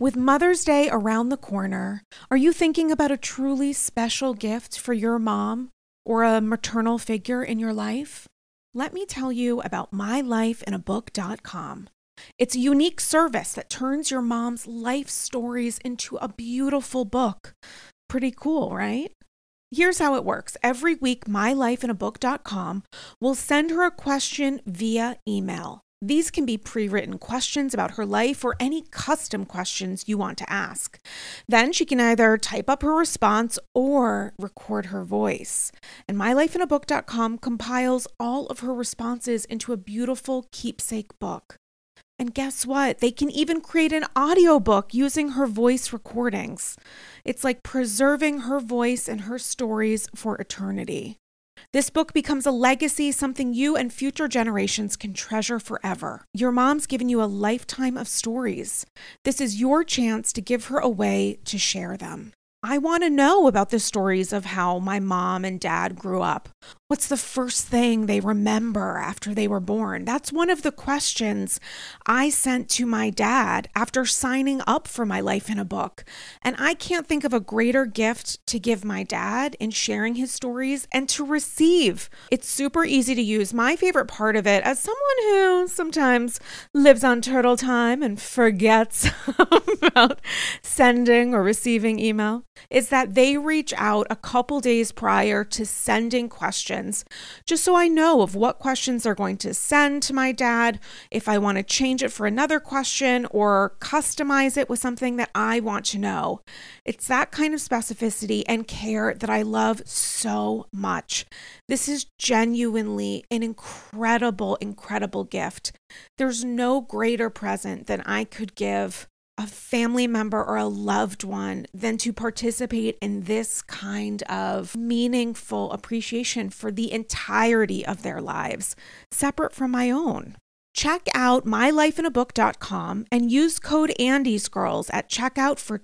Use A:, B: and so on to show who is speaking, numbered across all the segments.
A: With Mother's Day around the corner, are you thinking about a truly special gift for your mom or a maternal figure in your life? Let me tell you about mylifeinabook.com. It's a unique service that turns your mom's life stories into a beautiful book. Pretty cool, right? Here's how it works. Every week, mylifeinabook.com will send her a question via email. These can be pre-written questions about her life or any custom questions you want to ask. Then she can either type up her response or record her voice. And mylifeinabook.com compiles all of her responses into a beautiful keepsake book. And guess what? They can even create an audiobook using her voice recordings. It's like preserving her voice and her stories for eternity. This book becomes a legacy, something you and future generations can treasure forever. Your mom's given you a lifetime of stories. This is your chance to give her a way to share them. I want to know about the stories of how my mom and dad grew up. What's the first thing they remember after they were born? That's one of the questions I sent to my dad after signing up for My Life in a Book. And I can't think of a greater gift to give my dad in sharing his stories and to receive. It's super easy to use. My favorite part of it, as someone who sometimes lives on turtle time and forgets about sending or receiving email, is that they reach out a couple days prior to sending questions, just so I know of what questions they're going to send to my dad, if I want to change it for another question or customize it with something that I want to know. It's that kind of specificity and care that I love so much. This is genuinely an incredible, incredible gift. There's no greater present than I could give a family member or a loved one than to participate in this kind of meaningful appreciation for the entirety of their lives, separate from my own. Check out mylifeinabook.com and use code AndysGirls at checkout for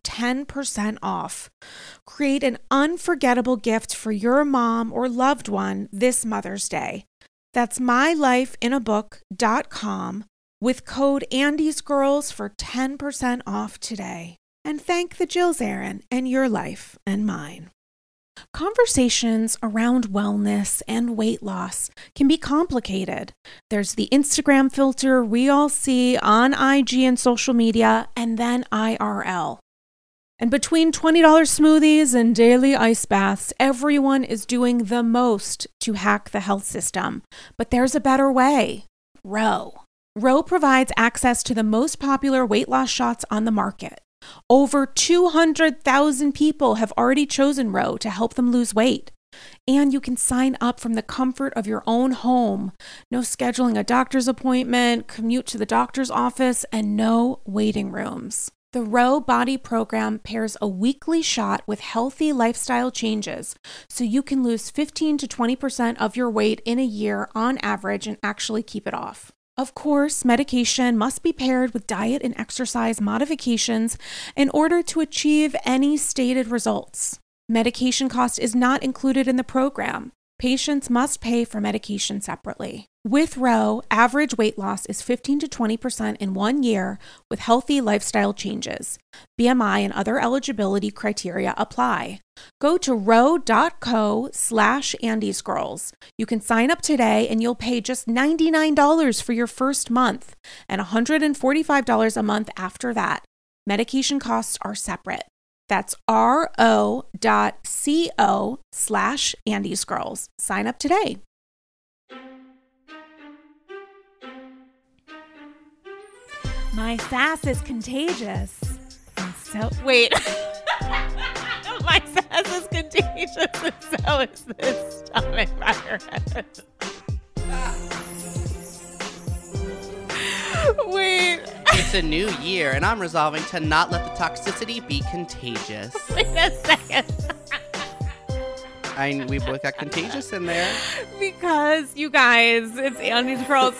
A: 10% off. Create an unforgettable gift for your mom or loved one this Mother's Day. That's mylifeinabook.com with code AndysGirls for 10% off today. And thank the Jills Aaron and your life and mine. Conversations around wellness and weight loss can be complicated. There's the Instagram filter we all see on IG and social media, and then IRL. And between $20 smoothies and daily ice baths, everyone is doing the most to hack the health system. But there's a better way. Ro. Ro provides access to the most popular weight loss shots on the market. Over 200,000 people have already chosen Ro to help them lose weight. And you can sign up from the comfort of your own home. No scheduling a doctor's appointment, commute to the doctor's office, and no waiting rooms. The Ro Body Program pairs a weekly shot with healthy lifestyle changes, so you can lose 15 to 20% of your weight in a year on average and actually keep it off. Of course, medication must be paired with diet and exercise modifications in order to achieve any stated results. Medication cost is not included in the program. Patients must pay for medication separately. With Ro, average weight loss is 15 to 20% in 1 year with healthy lifestyle changes. BMI and other eligibility criteria apply. Go to ro.co/AndysGirls. You can sign up today and you'll pay just $99 for your first month and $145 a month after that. Medication costs are separate. That's ro.co/AndysGirls. Sign up today. My sass is contagious. And so, wait. My sass is contagious, and so is this stomach virus. Wait.
B: It's a new year, and I'm resolving to not let the toxicity be contagious.
A: Wait a second.
B: We both got contagious in there.
A: Because, you guys, it's Andy's Girls.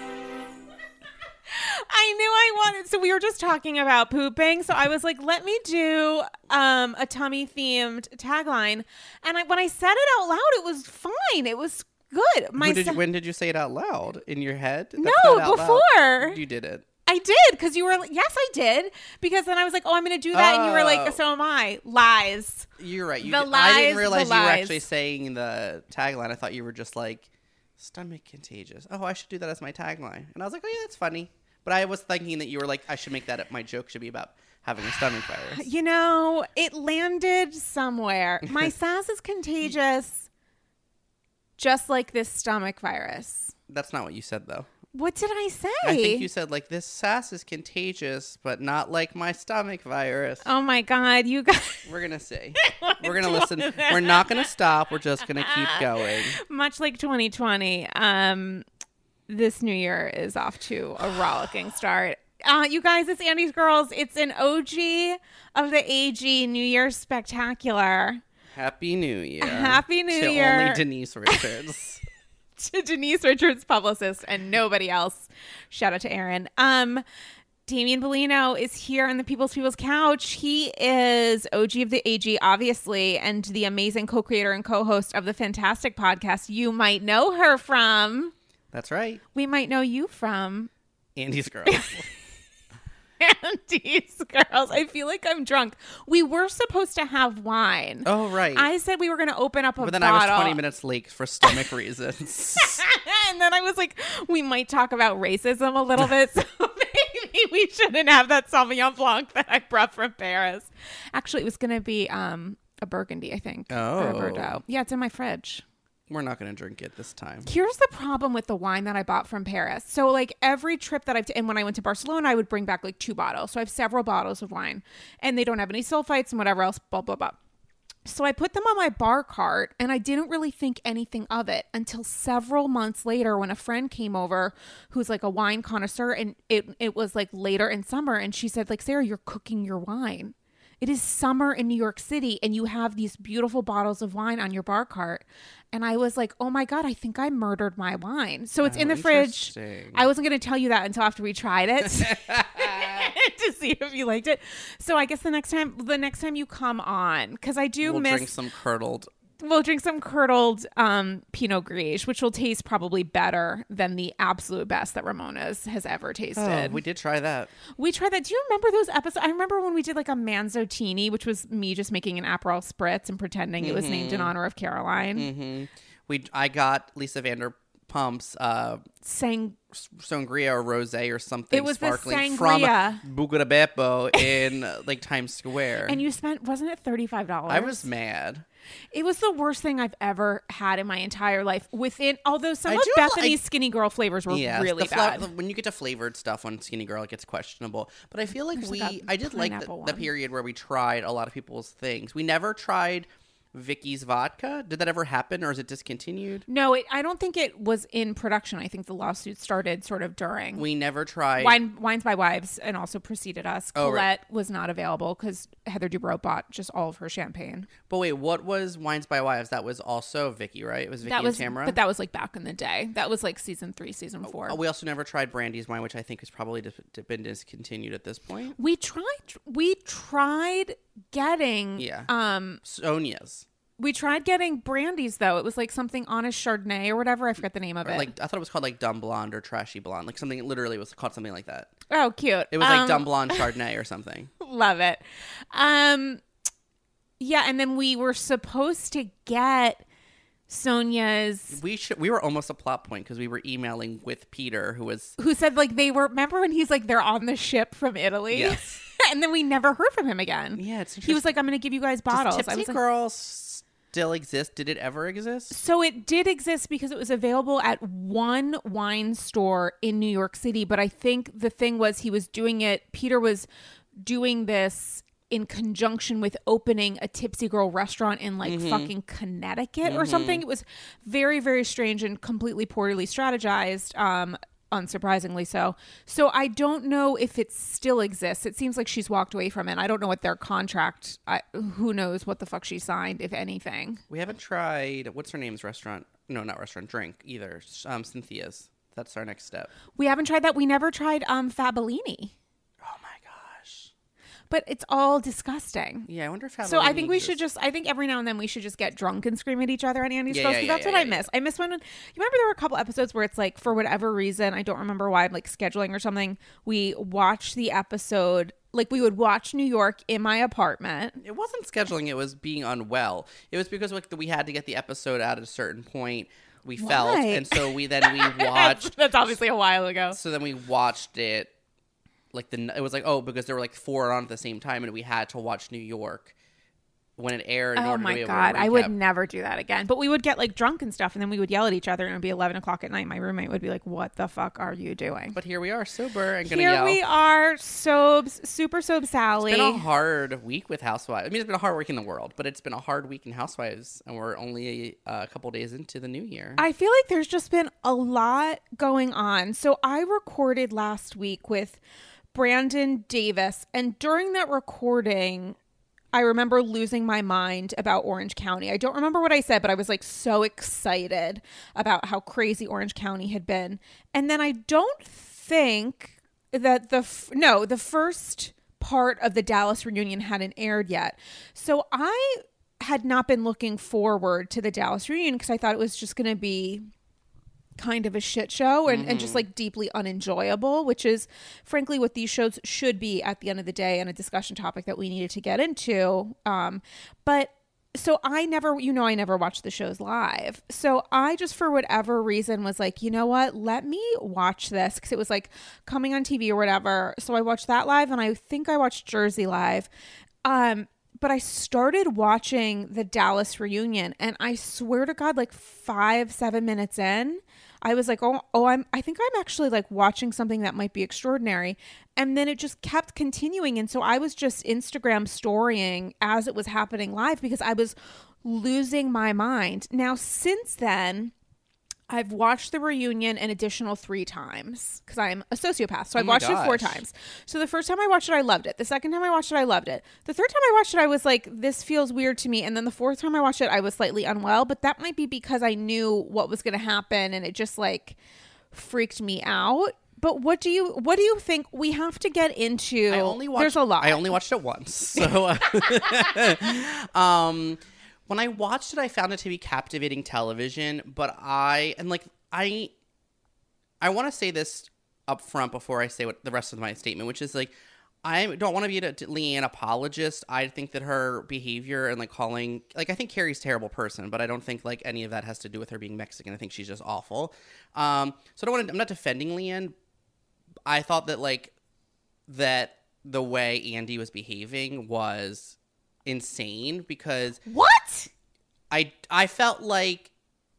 A: I knew I wanted, so we were just talking about pooping, so I was like, let me do a tummy-themed tagline. And when I said it out loud, it was fine. It was good.
B: When did you say it out loud? In your head?
A: No, before.
B: You did it.
A: I did, because you were like, yes, I did. Because then I was like, oh, I'm going to do that. And you were like, so am I. Lies.
B: You're right.
A: The
B: I didn't
A: lies,
B: realize
A: the
B: you were
A: lies.
B: actually saying the tagline. I thought you were just like, stomach contagious. Oh, I should do that as my tagline. And I was like, oh, yeah, that's funny. But I was thinking that you were like, I should make that my joke should be about having a stomach virus.
A: You know, it landed somewhere. My sass is contagious, just like this stomach virus.
B: That's not what you said, though.
A: What did I say?
B: I think you said, like, this sass is contagious, but not like my stomach virus.
A: Oh, my God. You guys.
B: We're going to see. We're going to listen. We're not going to stop. We're just going to keep going.
A: Much like 2020, this new year is off to a rollicking start. You guys, it's Andy's Girls. It's an OG of the AG New Year's Spectacular.
B: Happy New Year.
A: Happy New
B: to
A: Year.
B: only Denise Richards.
A: To Denise Richards, publicist, and nobody else. Shout out to Aaron. Damian Bellino is here on the People's Couch. He is OG of the AG, obviously, and the amazing co-creator and co-host of the fantastic podcast you might know her from.
B: That's right.
A: We might know you from
B: Andy's Girls.
A: Andy's Girls. I feel like I'm drunk. We were supposed to have wine.
B: Oh, right.
A: I said we were going to open up a bottle.
B: But then I was 20 minutes late for stomach reasons.
A: And then I was like, we might talk about racism a little bit. So maybe we shouldn't have that Sauvignon Blanc that I brought from Paris. Actually, it was going to be a Burgundy, I think. Or a Bordeaux. Yeah, it's in my fridge.
B: We're not going to drink it this time.
A: Here's the problem with the wine that I bought from Paris. So like every trip that and when I went to Barcelona, I would bring back like 2 bottles. So I have several bottles of wine and they don't have any sulfites and whatever else, blah, blah, blah. So I put them on my bar cart and I didn't really think anything of it until several months later when a friend came over who's like a wine connoisseur, and it was like later in summer, and she said like, Sarah, you're cooking your wine. It is summer in New York City and you have these beautiful bottles of wine on your bar cart. And I was like, oh my God, I think I murdered my wine. So it's in the fridge. I wasn't going to tell you that until after we tried it to see if you liked it. So I guess the next time you come on, because I do
B: we'll
A: miss.
B: drink some curdled.
A: We'll drink some curdled Pinot Gris, which will taste probably better than the absolute best that Ramona's has ever tasted.
B: Oh, we did try that.
A: We tried that. Do you remember those episodes? I remember when we did like a Manzotini, which was me just making an Aperol Spritz and pretending it was named in honor of Caroline.
B: I got Lisa Vanderpump's sangria or rosé or something.
A: It was
B: sparkling
A: the
B: from
A: sangria.
B: Buca de Beppo in like Times Square.
A: And you spent, wasn't it $35?
B: I was mad.
A: It was the worst thing I've ever had in my entire life. Although some of Bethany's Skinny Girl flavors were really bad.
B: When you get to flavored stuff on Skinny Girl, it gets questionable. But I feel like I did like the period where we tried a lot of people's things. We never tried Vicky's vodka. Did that ever happen, or is it discontinued?
A: No, I don't think it was in production. I think the lawsuit started sort of during.
B: We never tried
A: Wines by Wives, and also preceded us. Colette was not available because Heather Dubrow bought just all of her champagne.
B: But wait, what was Wines by Wives? That was also Vicky, right? It was Vicky and Tamara?
A: But that was like back in the day. That was like season 3, season 4.
B: We also never tried Brandy's wine, which I think has probably been discontinued at this point.
A: We tried getting
B: Sonia's.
A: We tried getting Brandy's though. It was like something Honest Chardonnay or whatever. I forget the name of it.
B: Like I thought it was called like Dumb Blonde or Trashy Blonde. Like something literally was called something like that.
A: Oh, cute.
B: It was like Dumb Blonde Chardonnay or something.
A: Love it. Yeah, and then we were supposed to get Sonia's.
B: We were almost a plot point because we were emailing with Peter, who
A: said like they were. Remember when he's like they're on the ship from Italy?
B: Yes.
A: And then we never heard from him again.
B: Yeah, it's interesting.
A: He was like, I'm going to give you guys bottles.
B: Does Tipsy Girls still exist? Did it ever exist?
A: So it did exist because it was available at one wine store in New York City. But I think the thing was Peter was doing this in conjunction with opening a Tipsy Girl restaurant in like fucking Connecticut or something. It was very, very strange and completely poorly strategized. Unsurprisingly so. So I don't know if it still exists. It seems like she's walked away from it. I don't know what their contract, who knows what the fuck she signed, if anything.
B: We haven't tried, what's her name's restaurant? No, not restaurant, drink either. Cynthia's. That's our next step.
A: We haven't tried that. We never tried Fabellini.
B: Oh my gosh.
A: but it's all disgusting.
B: Yeah, I wonder if
A: so I think we should just, I think every now and then we should just get drunk and scream at each other at Andy's shows, because that's what I miss. I miss when, you remember there were a couple episodes where it's like, for whatever reason, I don't remember why, like scheduling or something, we watched the episode, like we would watch New York in my apartment.
B: It wasn't scheduling, it was being unwell. It was because like we had to get the episode out at a certain point. We felt, and so we watched.
A: That's obviously a while ago.
B: So then we watched it, like it was like, oh, because there were like 4 on at the same time, and we had to watch New York when it aired.
A: Oh my God, I would never do that again. But we would get like drunk and stuff, and then we would yell at each other, and it would be 11 o'clock at night. My roommate would be like, "What the fuck are you doing?"
B: But here we are, sober, and gonna yell.
A: Here we are, super Sally.
B: It's been a hard week with Housewives. I mean, it's been a hard week in the world, but it's been a hard week in Housewives, and we're only a couple days into the new year.
A: I feel like there's just been a lot going on. So I recorded last week with Brandon Davis, and during that recording, I remember losing my mind about Orange County. I don't remember what I said, but I was like so excited about how crazy Orange County had been. And then I don't think that the first part of the Dallas reunion hadn't aired yet. So I had not been looking forward to the Dallas reunion because I thought it was just going to be kind of a shit show and just like deeply unenjoyable, which is frankly what these shows should be at the end of the day, and a discussion topic that we needed to get into. But so I never watched the shows live. So I just, for whatever reason, was like, you know what, let me watch this, because it was like coming on TV or whatever. So I watched that live, and I think I watched Jersey live. But I started watching the Dallas reunion, and I swear to God, like 5-7 minutes in, I was like, I think I'm actually like watching something that might be extraordinary. And then it just kept continuing. And so I was just Instagram storying as it was happening live, because I was losing my mind. Now, since then, I've watched the reunion an additional 3 times because I'm a sociopath. So I've watched it 4 times. So the first time I watched it, I loved it. The second time I watched it, I loved it. The third time I watched it, I was like, this feels weird to me. And then the 4th time I watched it, I was slightly unwell. But that might be because I knew what was going to happen, and it just like freaked me out. But what do you think? We have to get into. There's a lot.
B: I only watched it once. So when I watched it, I found it to be captivating television, but I want to say this up front before I say what the rest of my statement, which is like, I don't want to be a Leanne apologist. I think that her behavior and like calling, like, I think Carrie's a terrible person, but I don't think like any of that has to do with her being Mexican. I think she's just awful. So I'm not defending Leanne. I thought that like that the way Andy was behaving was insane, because
A: what?
B: I felt like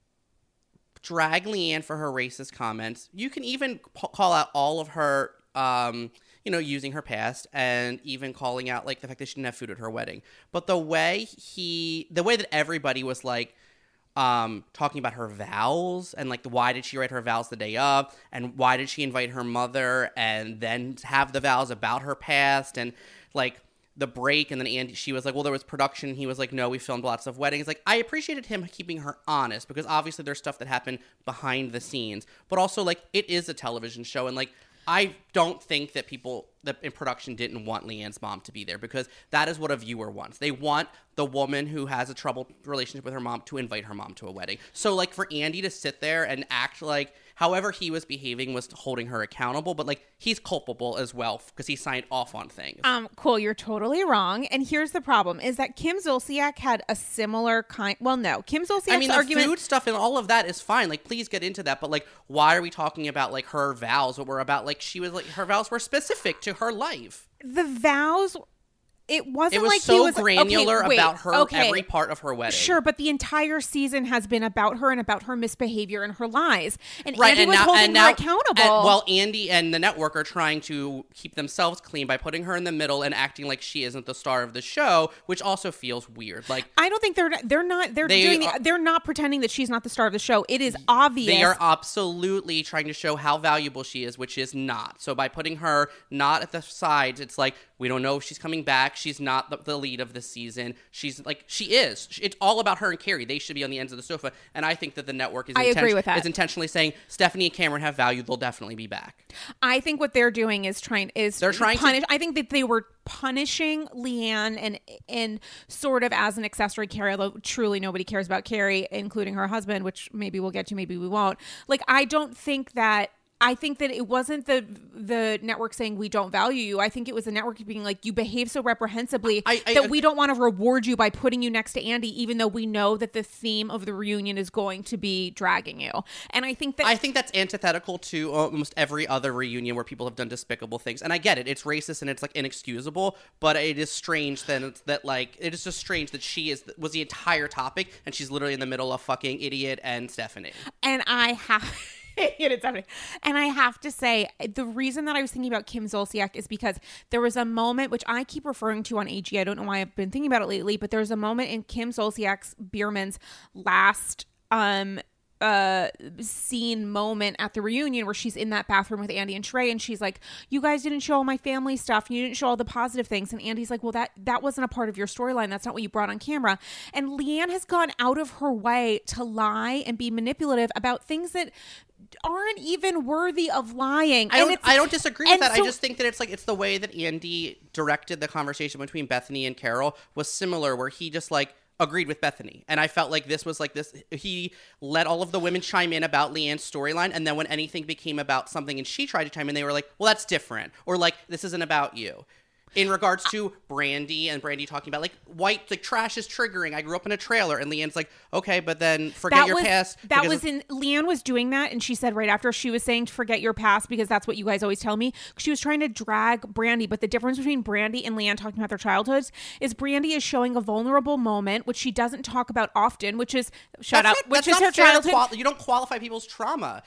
B: drag Leanne for her racist comments. You can even call out all of her, using her past, and even calling out like the fact that she didn't have food at her wedding. But the way that everybody was like, talking about her vows, and like why did she write her vows the day of, and why did she invite her mother and then have the vows about her past, and like the break, and then Andy, she was like, well, there was production. He was like, no, we filmed lots of weddings. Like, I appreciated him keeping her honest, because obviously there's stuff that happened behind the scenes, but also like it is a television show, and like I don't think that people that in production didn't want Leanne's mom to be there, because that is what a viewer wants. They want the woman who has a troubled relationship with her mom to invite her mom to a wedding. So like for Andy to sit there and act like however he was behaving was holding her accountable, but like he's culpable as well because he signed off on things.
A: Cool, you're totally wrong. And here's the problem is that Kim Zolciak had a similar kind. Well, no, Kim Zolciak's argument.
B: The food stuff and all of that is fine. Like, please get into that. But like, why are we talking about like her vows? What were about like she was like her vows were specific to her life.
A: The vows. It wasn't
B: it was
A: like
B: so
A: he was
B: granular about her every part of her wedding.
A: Sure, but the entire season has been about her and about her misbehavior and her lies. And
B: right,
A: Andy was holding her accountable.
B: Well, Andy and the network are trying to keep themselves clean by putting her in the middle and acting like she isn't the star of the show, which also feels weird. Like
A: I don't think they're not pretending that she's not the star of the show. It is obvious.
B: They are absolutely trying to show how valuable she is, which is not. So by putting her not at the sides, it's like we don't know if she's coming back. she's not the lead of the season. She's like, she is. It's all about her and Carrie. They should be on the ends of the sofa. And I think that the network is,
A: agree with that.
B: Is intentionally saying Stephanie and Cameron have value. They'll definitely be back.
A: I think what they're doing is trying to punish. I think that they were punishing Leanne and sort of as an accessory Carrie, although truly nobody cares about Carrie, including her husband, which maybe we'll get to, maybe we won't. Like, I think that it wasn't the network saying we don't value you. I think it was the network being like, you behave so reprehensibly that we don't want to reward you by putting you next to Andy, even though we know that the theme of the reunion is going to be dragging you. And I think
B: that's antithetical to almost every other reunion where people have done despicable things. And I get it. It's racist and it's like inexcusable, but it is strange it is just strange that she was the entire topic and she's literally in the middle of fucking Idiot and Stephanie.
A: And I have to say, the reason that I was thinking about Kim Zolciak is because there was a moment, which I keep referring to on AG. I don't know why I've been thinking about it lately, but there's a moment in Kim Zolciak's Biermann's last scene moment at the reunion where she's in that bathroom with Andy and Trey, and she's like, you guys didn't show all my family stuff, and you didn't show all the positive things. And Andy's like, well, that wasn't a part of your storyline. That's not what you brought on camera. And Leanne has gone out of her way to lie and be manipulative about things that aren't even worthy of lying.
B: I don't disagree with that. I just think that it's the way that Andy directed the conversation between Bethany and Carol was similar, where he just like agreed with Bethany. And I felt like this was like this. He let all of the women chime in about Leanne's storyline. And then when anything became about something and she tried to chime in, they were like, well, that's different. Or like, this isn't about you. In regards to Brandy and Brandy talking about like trash is triggering. I grew up in a trailer, and Leanne's like, okay, but then forget your past.
A: Leanne was doing that, and she said right after she was saying to forget your past because that's what you guys always tell me. She was trying to drag Brandy, but the difference between Brandy and Leanne talking about their childhoods is Brandy is showing a vulnerable moment, which she doesn't talk about often, which is her childhood.
B: You don't qualify people's trauma.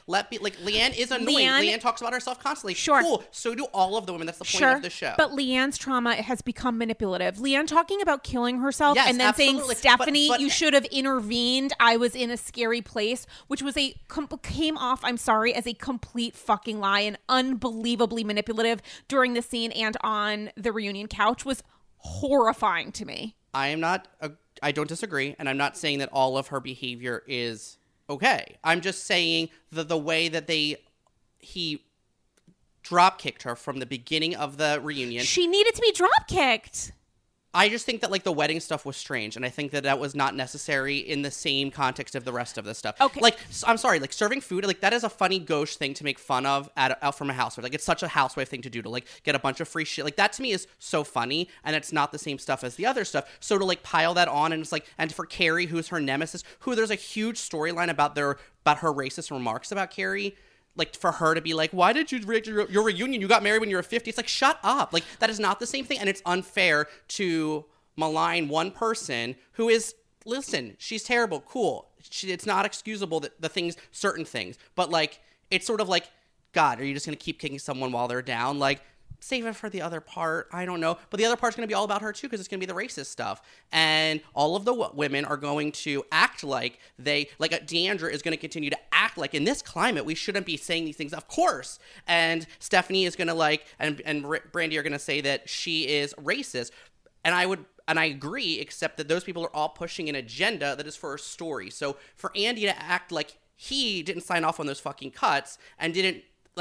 B: Leanne is annoying. Leanne talks about herself constantly.
A: Sure.
B: Cool. So do all of the women. That's the point of the show.
A: But Leanne's trauma has become manipulative. Leanne talking about killing herself and then saying, Stephanie, you should have intervened. I was in a scary place, which was came off, I'm sorry, as a complete fucking lie and unbelievably manipulative during the scene and on the reunion couch was horrifying to me.
B: I don't disagree. And I'm not saying that all of her behavior is okay. I'm just saying that the way that he drop kicked her from the beginning of the reunion.
A: She needed to be drop kicked.
B: I just think that like the wedding stuff was strange, and I think that was not necessary in the same context of the rest of this stuff.
A: Okay,
B: like I'm sorry, like serving food, like that is a funny gauche thing to make fun of out from a housewife. Like it's such a housewife thing to do, to like get a bunch of free shit. Like that to me is so funny, and it's not the same stuff as the other stuff. So to like pile that on, and it's like, and for Carrie, who's her nemesis, who there's a huge storyline about her racist remarks about Carrie. Like, for her to be like, why did you your reunion? You got married when you were 50. It's like, shut up. Like, that is not the same thing. And it's unfair to malign one person who is, listen, she's terrible. Cool. It's not excusable that certain things. But, like, it's sort of like, God, are you just going to keep kicking someone while they're down? Like, save it for the other part. I don't know. But the other part's going to be all about her, too, because it's going to be the racist stuff. And all of the women are going to act like Deandra is going to continue to act like, in this climate, we shouldn't be saying these things, of course. And Stephanie is going to and Brandy are going to say that she is racist. And I agree, except that those people are all pushing an agenda that is for a story. So for Andy to act like he didn't sign off on those fucking cuts and didn't,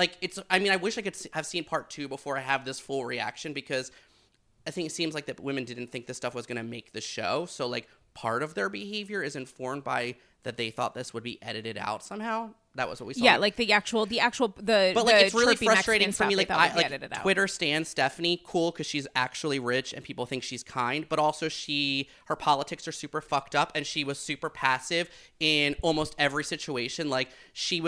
B: I wish I could have seen part 2 before I have this full reaction, because I think it seems like that women didn't think this stuff was going to make the show. So, like, part of their behavior is informed by that they thought this would be edited out somehow. That was what we saw.
A: Yeah, like the actual. But like,
B: it's really frustrating for me. Like,
A: Twitter
B: stands Stephanie, cool, because she's actually rich and people think she's kind. But also, her politics are super fucked up, and she was super passive in almost every situation. Like, she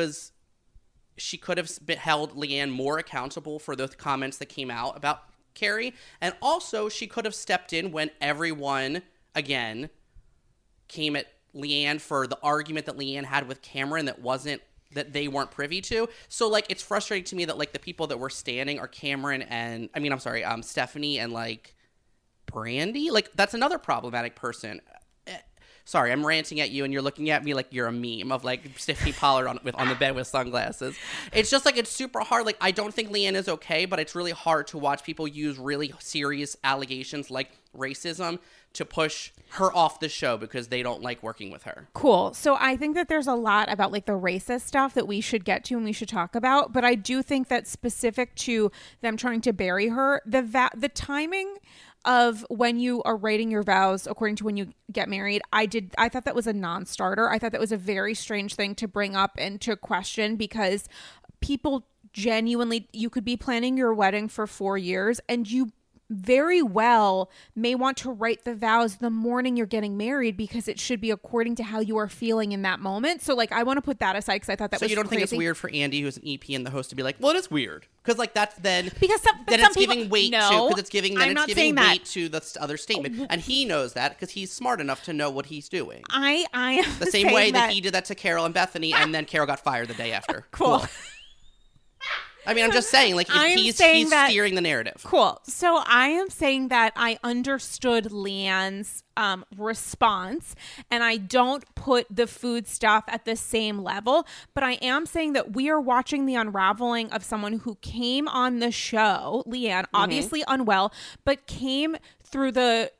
B: could have held Leanne more accountable for the comments that came out about Carrie. And also, she could have stepped in when everyone, again, came at Leanne for the argument that Leanne had with Cameron that they weren't privy to. So, like, it's frustrating to me that, like, the people that were standing are Cameron and, Stephanie and, like, Brandy. Like, that's another problematic person. Sorry, I'm ranting at you, and you're looking at me like you're a meme of like Tiffany Pollard on the bed with sunglasses. It's just like it's super hard. Like I don't think LeeAnne is okay, but it's really hard to watch people use really serious allegations like racism to push her off the show because they don't like working with her.
A: Cool. So I think that there's a lot about like the racist stuff that we should get to and we should talk about. But I do think that specific to them trying to bury her, the timing of when you are writing your vows according to when you get married, I thought that was a non-starter. I thought that was a very strange thing to bring up and to question because people genuinely, you could be planning your wedding for 4 years and you very well may want to write the vows the morning you're getting married because it should be according to how you are feeling in that moment. So like I want to put that aside because I thought that was
B: so you don't
A: crazy.
B: think it's weird for Andy, who's an EP and the host, to be like, well, it is weird because like that's then
A: because
B: then it's giving weight to because it's giving weight to the other statement, and he knows that because he's smart enough to know what he's doing.
A: I am
B: the same way that he did that to Carol and Bethany, and then Carol got fired the day after.
A: Cool.
B: I mean, I'm just saying, like, he's steering the narrative.
A: Cool. So I am saying that I understood LeeAnne's response, and I don't put the food stuff at the same level, but I am saying that we are watching the unraveling of someone who came on the show, LeeAnne, obviously unwell, but came through the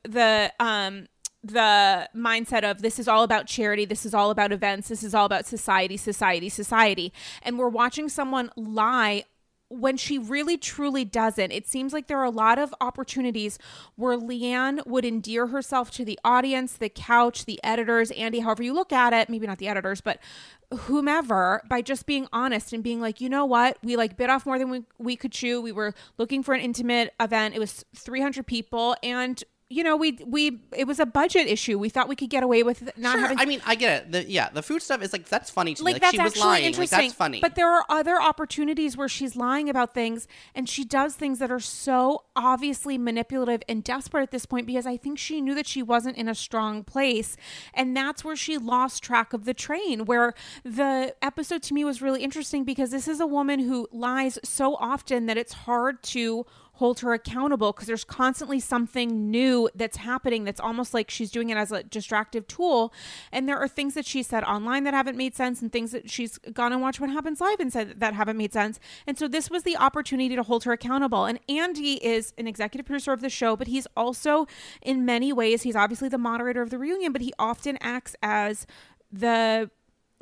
A: mindset of this is all about charity, this is all about events, this is all about society, and we're watching someone lie when she really truly doesn't. It seems like there are a lot of opportunities where LeeAnne would endear herself to the audience, the couch, the editors, Andy, however you look at it, maybe not the editors, but whomever, by just being honest and being like, you know what, we like bit off more than we could chew. We were looking for an intimate event. It was 300 people, and you know, it was a budget issue. We thought we could get away with not having.
B: I mean, I get it. The food stuff is like that's funny to me. Like
A: that's
B: she was lying. Interesting. Like that's funny.
A: But there are other opportunities where she's lying about things, and she does things that are so obviously manipulative and desperate at this point because I think she knew that she wasn't in a strong place, and that's where she lost track of the train. Where the episode to me was really interesting because this is a woman who lies so often that it's hard to hold her accountable because there's constantly something new that's happening that's almost like she's doing it as a distractive tool. And there are things that she said online that haven't made sense and things that she's gone and watched What Happens Live and said that haven't made sense. And so this was the opportunity to hold her accountable. And Andy is an executive producer of the show, but he's also in many ways, he's obviously the moderator of the reunion, but he often acts as the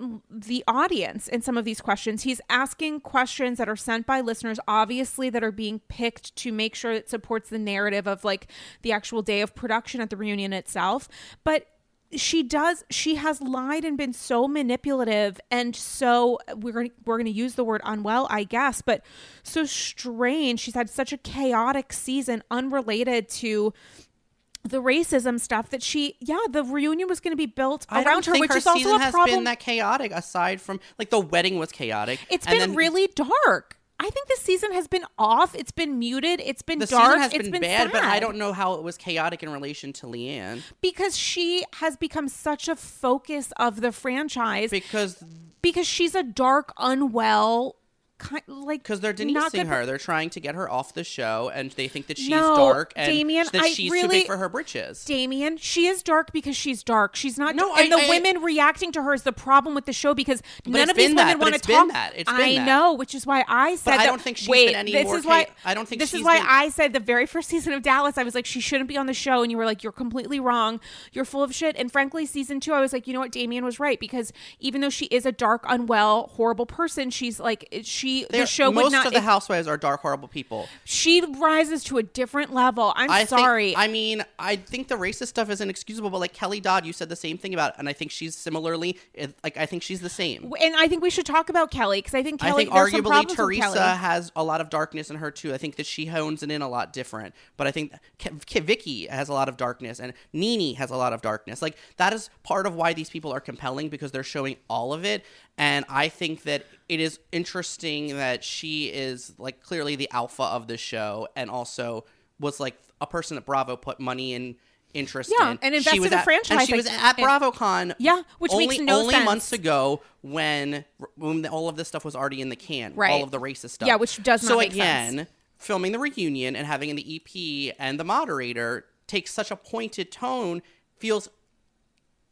A: audience in some of these questions. He's asking questions that are sent by listeners, obviously, that are being picked to make sure it supports the narrative of like the actual day of production at the reunion itself. But she has lied and been so manipulative and so we're going to use the word unwell, I guess, but so strange. She's had such a chaotic season unrelated to the racism stuff that the reunion was going to be built around her, which is also a problem.
B: Has been that chaotic aside from like the wedding was chaotic.
A: It's been really dark. I think this season has been off. It's been muted. It's been dark.
B: The season has been bad, sad. But I don't know how it was chaotic in relation to LeeAnne.
A: Because she has become such a focus of the franchise.
B: Because
A: she's a dark, unwell,
B: because they're denouncing her. They're trying to get her off the show, and they think that she's dark and
A: Damien,
B: that she's too big for her britches.
A: Damien, she is dark because she's dark. She's not. No, and the women reacting to her is the problem with the show because none of these women want to talk. I know, which is why I said.
B: But I don't think she's been any more. I don't think
A: this is why I said the very first season of Dallas, I was like, she shouldn't be on the show, and you were like, you're completely wrong. You're full of shit. And frankly, season 2, I was like, you know what, Damien was right because even though she is a dark, unwell, horrible person, she's like the show would not.
B: Most of the housewives are dark, horrible people.
A: She rises to a different level. I think
B: the racist stuff is inexcusable, but like Kelly Dodd, you said the same thing about it, and I think she's similarly, I think she's the same.
A: And I think we should talk about Kelly, because I think Kelly,
B: arguably Teresa has a lot of darkness in her too. I think that she hones it in a lot different, but I think Vicky has a lot of darkness, and Nene has a lot of darkness. Like, that is part of why these people are compelling, because they're showing all of it. And I think that it is interesting that she is like clearly the alpha of the show, and also was like a person that Bravo put money and interest in.
A: And invested in the franchise.
B: And she was at BravoCon.
A: Which makes no sense.
B: Only months ago when all of this stuff was already in the can.
A: Right.
B: All of the racist stuff.
A: Yeah, which does not make sense.
B: So again, filming the reunion and having the EP and the moderator take such a pointed tone feels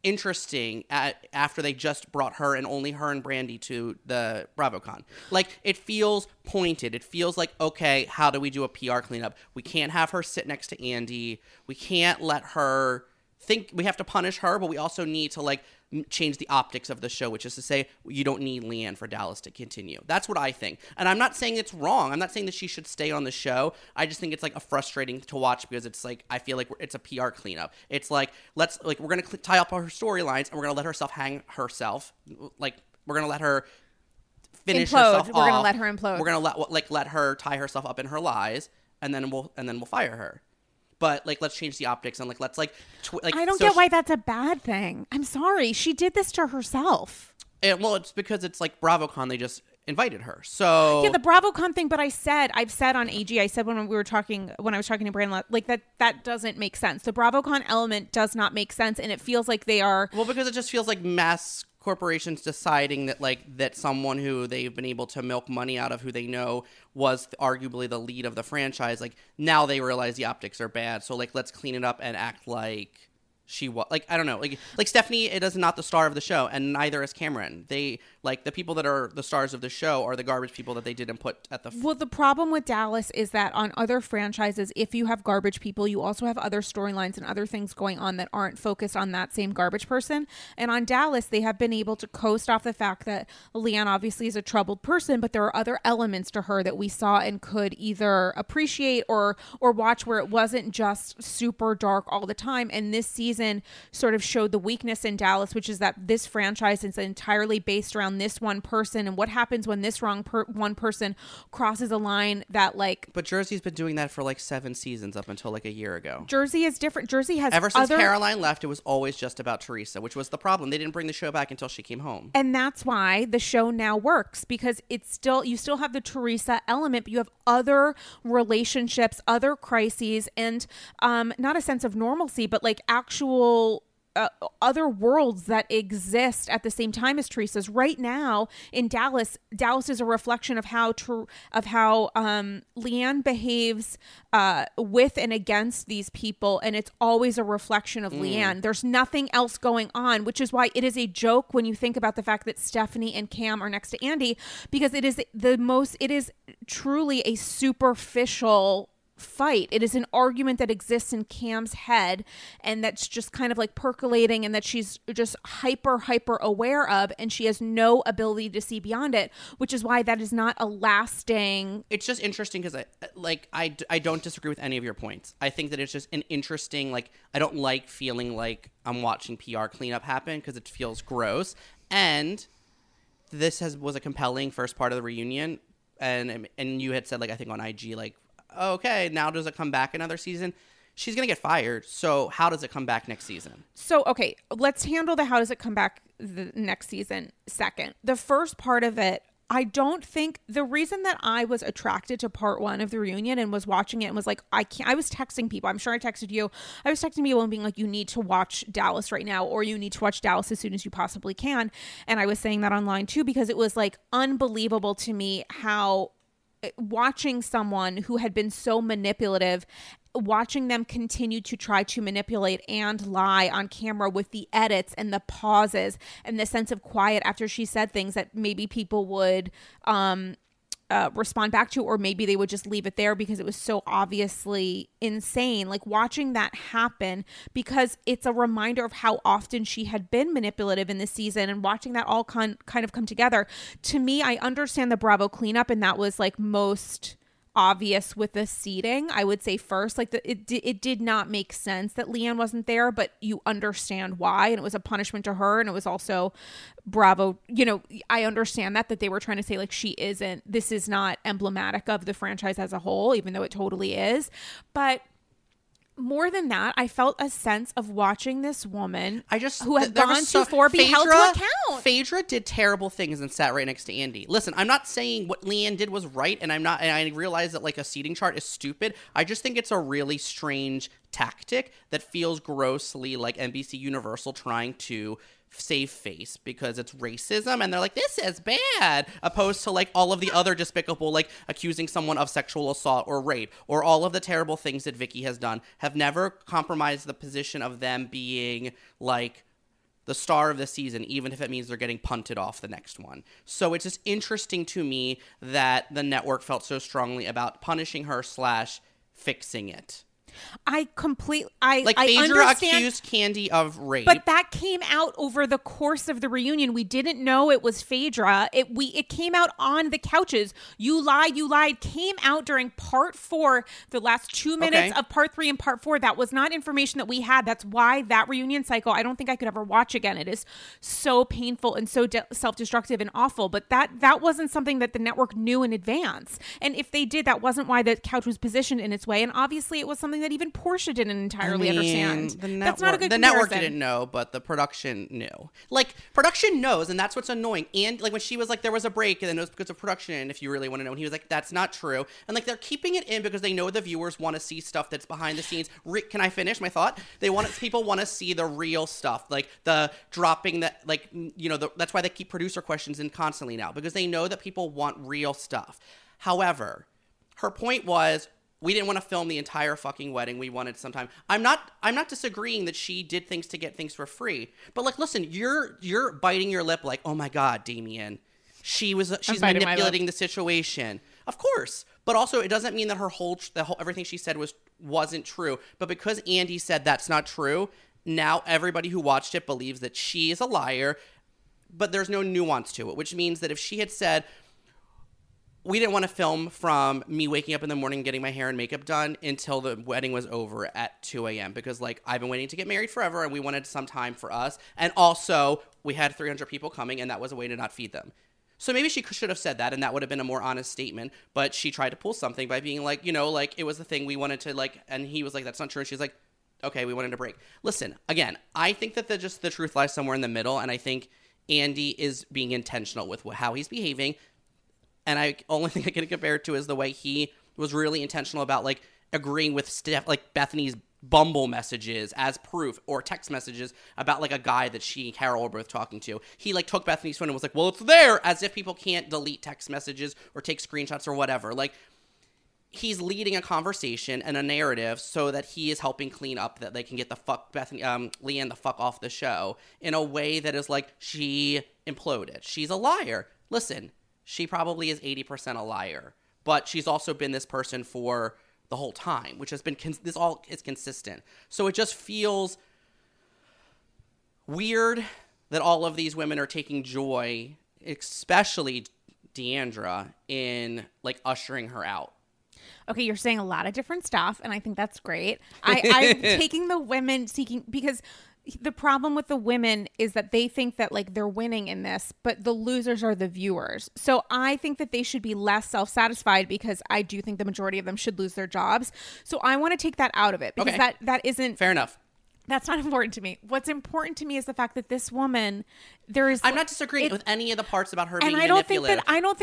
B: interesting after they just brought her and only her and Brandy to the BravoCon. Like, it feels pointed. It feels like, okay, how do we do a PR cleanup? We can't have her sit next to Andy. We can't let her think. We have to punish her, but we also need to, like, change the optics of the show, which is to say you don't need Leanne for Dallas to continue. That's what I think. And I'm not saying it's wrong. I'm not saying that she should stay on the show. I just think it's like a frustrating to watch because it's like, I feel like it's a PR cleanup. It's like, we're going to tie up her storylines and we're going to let herself hang herself. Like, we're going to let her finish herself off.
A: We're going to let her implode.
B: We're going to let her tie herself up in her lies and then we'll fire her. But, like, let's change the optics and, like, let's, like...
A: I don't get why that's a bad thing. I'm sorry. She did this to herself.
B: Well, it's because it's, like, BravoCon. They just invited her. So...
A: Yeah, the BravoCon thing, but I've said on AG, I said when I was talking to Brandon, like, that doesn't make sense. The BravoCon element does not make sense, and it feels like they are...
B: Well, because it just feels like mass corporations deciding that, like, that someone who they've been able to milk money out of, who they know was arguably the lead of the franchise, like, now they realize the optics are bad, so, like, let's clean it up and act like she was, like, I don't know, like Stephanie is not the star of the show, and neither is Cameron. They, like, the people that are the stars of the show are the garbage people that they didn't put at the...
A: Well, the problem with Dallas is that on other franchises, if you have garbage people, you also have other storylines and other things going on that aren't focused on that same garbage person. And on Dallas, they have been able to coast off the fact that Leanne obviously is a troubled person, but there are other elements to her that we saw and could either appreciate or watch where it wasn't just super dark all the time. And this season sort of showed the weakness in Dallas, which is that this franchise is entirely based around this one person, and what happens when this one person crosses a line that, like...
B: But Jersey's been doing that for like 7 seasons up until like a year ago.
A: Jersey is different. Jersey has
B: ever since Caroline left, it was always just about Teresa, which was the problem. They didn't bring the show back until she came home.
A: And that's why the show now works, because you still have the Teresa element, but you have other relationships, other crises, and not a sense of normalcy, but like actual other worlds that exist at the same time as Teresa's. Right now in Dallas is a reflection of how Leanne behaves with and against these people, and it's always a reflection of Leanne. There's nothing else going on, which is why it is a joke when you think about the fact that Stephanie and Cam are next to Andy, because it is truly a superficial fight. It is an argument that exists in Cam's head, and that's just kind of like percolating, and that she's just hyper aware of, and she has no ability to see beyond it, which is why that is not a lasting...
B: It's just interesting because I don't disagree with any of your points. I think that it's just an interesting, like, I don't like feeling like I'm watching PR cleanup happen because it feels gross. And this was a compelling first part of the reunion, and you had said, like, I think on IG, like, okay, now does it come back another season? She's going to get fired. So how does it come back next season?
A: So, okay, let's handle the how does it come back the next season second. The first part of it, I don't think the reason that I was attracted to part 1 of the reunion and was watching it and was like, I was texting people. I'm sure I texted you. I was texting people and being like, you need to watch Dallas right now, or you need to watch Dallas as soon as you possibly can. And I was saying that online too, because it was like unbelievable to me how watching someone who had been so manipulative, watching them continue to try to manipulate and lie on camera with the edits and the pauses and the sense of quiet after she said things that maybe people would respond back to, or maybe they would just leave it there because it was so obviously insane. Like, watching that happen, because it's a reminder of how often she had been manipulative in this season, and watching that all kind of come together. To me, I understand the Bravo cleanup, and that was like most obvious with the seating, I would say first. Like, it did not make sense that Leanne wasn't there, but you understand why, and it was a punishment to her, and it was also Bravo, I understand that they were trying to say, like, this is not emblematic of the franchise as a whole, even though it totally is. But more than that, I felt a sense of watching this woman who had gone too far be held to account.
B: Phaedra did terrible things and sat right next to Andy. Listen, I'm not saying what Leanne did was right, and I realize that, like, a seating chart is stupid. I just think it's a really strange tactic that feels grossly like NBC Universal trying to save face because it's racism, and they're like, this is bad, opposed to, like, all of the other despicable, like, accusing someone of sexual assault or rape, or all of the terrible things that Vicky has done have never compromised the position of them being, like, the star of the season, even if it means they're getting punted off the next one. So it's just interesting to me that the network felt so strongly about punishing her / fixing it.
A: I
B: Phaedra
A: understand,
B: accused Kandi of rape,
A: but that came out over the course of the reunion. We didn't know it was Phaedra. It came out on the couches. You lied. Came out during part 4, the last 2 minutes of part 3 and part 4. That was not information that we had. That's why that reunion cycle, I don't think I could ever watch again. It is so painful and so self-destructive and awful. But that wasn't something that the network knew in advance. And if they did, that wasn't why the couch was positioned in its way. And obviously, it was something that even Portia didn't entirely understand. That's not a good comparison.
B: The network didn't know, but the production knew. Like, production knows, and that's what's annoying. And like when she was like, there was a break, and then it was because of production, if you really want to know. And he was like, that's not true. And like, they're keeping it in because they know the viewers want to see stuff that's behind the scenes. Can I finish my thought? People want to see the real stuff, like the dropping that, like, you know, that's why they keep producer questions in constantly now, because they know that people want real stuff. However, her point was, we didn't want to film the entire fucking wedding. We wanted some time. I'm not disagreeing that she did things to get things for free. But like, listen, you're biting your lip like, oh my God, Damien, she's manipulating the situation. Of course. But also, it doesn't mean that her whole everything she said wasn't true. But because Andy said that's not true, now everybody who watched it believes that she is a liar. But there's no nuance to it, which means that if she had said, we didn't want to film from me waking up in the morning, getting my hair and makeup done until the wedding was over at 2 a.m. because, like, I've been waiting to get married forever and we wanted some time for us. And also, we had 300 people coming and that was a way to not feed them. So maybe she should have said that and that would have been a more honest statement. But she tried to pull something by being like, you know, like, it was the thing we wanted to, like, and he was like, that's not true. And she's like, okay, we wanted to break. Listen, again, I think that the truth lies somewhere in the middle. And I think Andy is being intentional with how he's behaving. And I only thing I can compare it to is the way he was really intentional about, like, agreeing with like Bethany's Bumble messages as proof, or text messages about, like, a guy that she and Carol were both talking to. He, like, took Bethany's phone and was like, well, it's there, as if people can't delete text messages or take screenshots or whatever. Like, he's leading a conversation and a narrative so that he is helping clean up that they can get Leanne the fuck off the show in a way that is like, she imploded. She's a liar. Listen. She probably is 80% a liar, but she's also been this person for the whole time, which has been, this all is consistent. So it just feels weird that all of these women are taking joy, especially D'Andra, in, like, ushering her out.
A: Okay, you're saying a lot of different stuff, and I think that's great. I'm taking the women seeking, because the problem with the women is that they think that, like, they're winning in this, but the losers are the viewers. So I think that they should be less self-satisfied, because I do think the majority of them should lose their jobs. So I want to take that out of it, because that isn't
B: fair enough.
A: That's not important to me. What's important to me is the fact that this woman,
B: I'm not disagreeing with any of the parts about her being manipulative.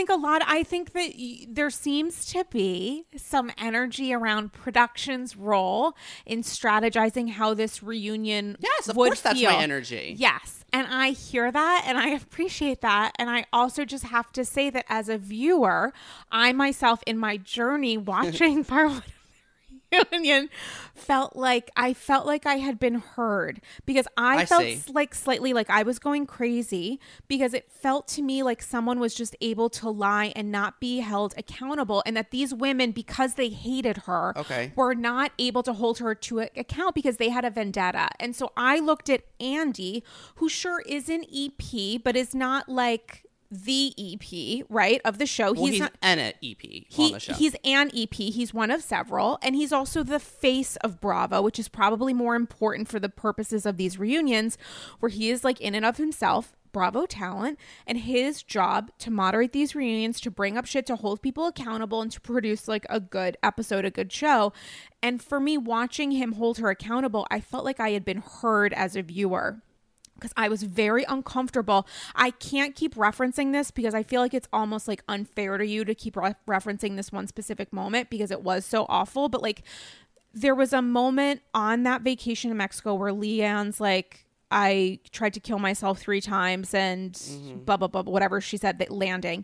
A: I think that there seems to be some energy around production's role in strategizing how this reunion would feel.
B: That's my energy.
A: Yes. And I hear that and I appreciate that. And I also just have to say that as a viewer, I myself in my journey watching part 1 reunion felt like I had been heard, because I felt like slightly like I was going crazy, because it felt to me like someone was just able to lie and not be held accountable, and that these women, because they hated her, were not able to hold her to account because they had a vendetta. And so I looked at Andy, who sure is an EP, but is not like the EP, right, of the show.
B: Well, he's not an EP on the show.
A: He's an EP. He's one of several. And he's also the face of Bravo, which is probably more important for the purposes of these reunions, where he is, like, in and of himself, Bravo talent, and his job to moderate these reunions, to bring up shit, to hold people accountable, and to produce, like, a good episode, a good show. And for me, watching him hold her accountable, I felt like I had been heard as a viewer, because I was very uncomfortable. I can't keep referencing this because I feel like it's almost, like, unfair to you to keep referencing this one specific moment, because it was so awful. But, like, there was a moment on that vacation in Mexico where Leanne's like, I tried to kill myself 3 times and blah, blah, blah, whatever she said, that landing.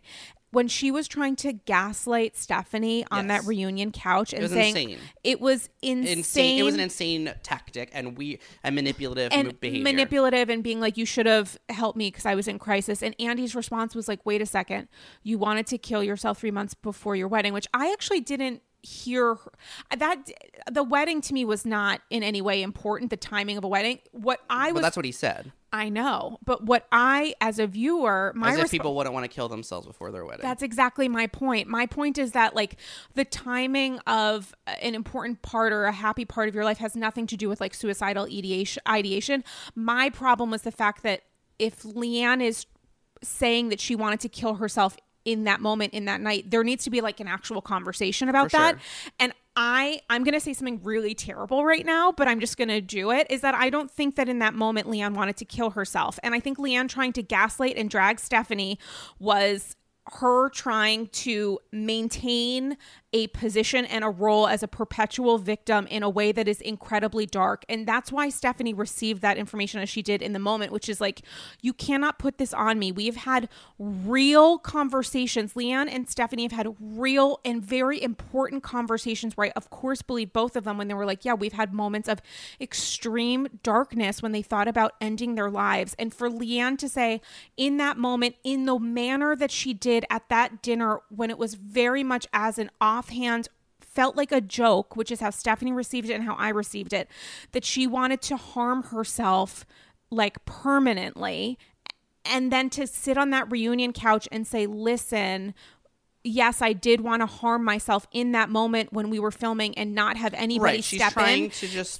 A: when she was trying to gaslight Stephanie on that reunion couch and saying
B: insane.
A: It was insane.
B: It was an insane tactic and manipulative behavior.
A: Manipulative and being like, you should have helped me because I was in crisis. And Andy's response was like, wait a second, you wanted to kill yourself 3 months before your wedding, which I actually didn't hear that. The wedding to me was not in any way important, the timing of a wedding. But that's
B: what he said.
A: I know, but what I, as a viewer,
B: if people wouldn't want to kill themselves before their wedding.
A: That's exactly my point. My point is that like the timing of an important part or a happy part of your life has nothing to do with like suicidal ideation. My problem was the fact that if Leanne is saying that she wanted to kill herself in that moment, in that night, there needs to be like an actual conversation about that. And I'm going to say something really terrible right now, but I'm just going to do it, is that I don't think that in that moment Leanne wanted to kill herself. And I think Leanne trying to gaslight and drag Stephanie was her trying to maintain a position and a role as a perpetual victim in a way that is incredibly dark. And that's why Stephanie received that information as she did in the moment, which is like, you cannot put this on me. We have had real conversations. Leanne and Stephanie have had real and very important conversations where I, of course, believe both of them when they were like, yeah, we've had moments of extreme darkness when they thought about ending their lives. And for Leanne to say in that moment, in the manner that she did at that dinner, when it was very much as an offhand, felt like a joke, which is how Stephanie received it and how I received it, that she wanted to harm herself like permanently, and then to sit on that reunion couch and say, listen, yes, I did want to harm myself in that moment when we were filming and not have anybody step in.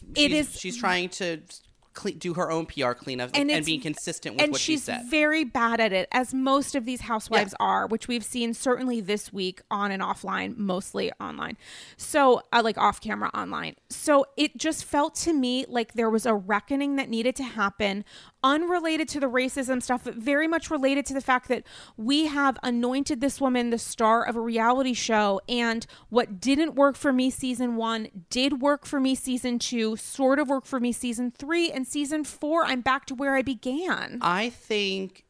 B: She's trying to do her own PR cleanup and being consistent with what she said.
A: And she's very bad at it, as most of these housewives are, which we've seen certainly this week on and offline, mostly online. So like off camera online. So it just felt to me like there was a reckoning that needed to happen, unrelated to the racism stuff, but very much related to the fact that we have anointed this woman the star of a reality show. And what didn't work for me season 1 did work for me season 2, sort of worked for me season 3, and season 4, I'm back to where I began.
B: I think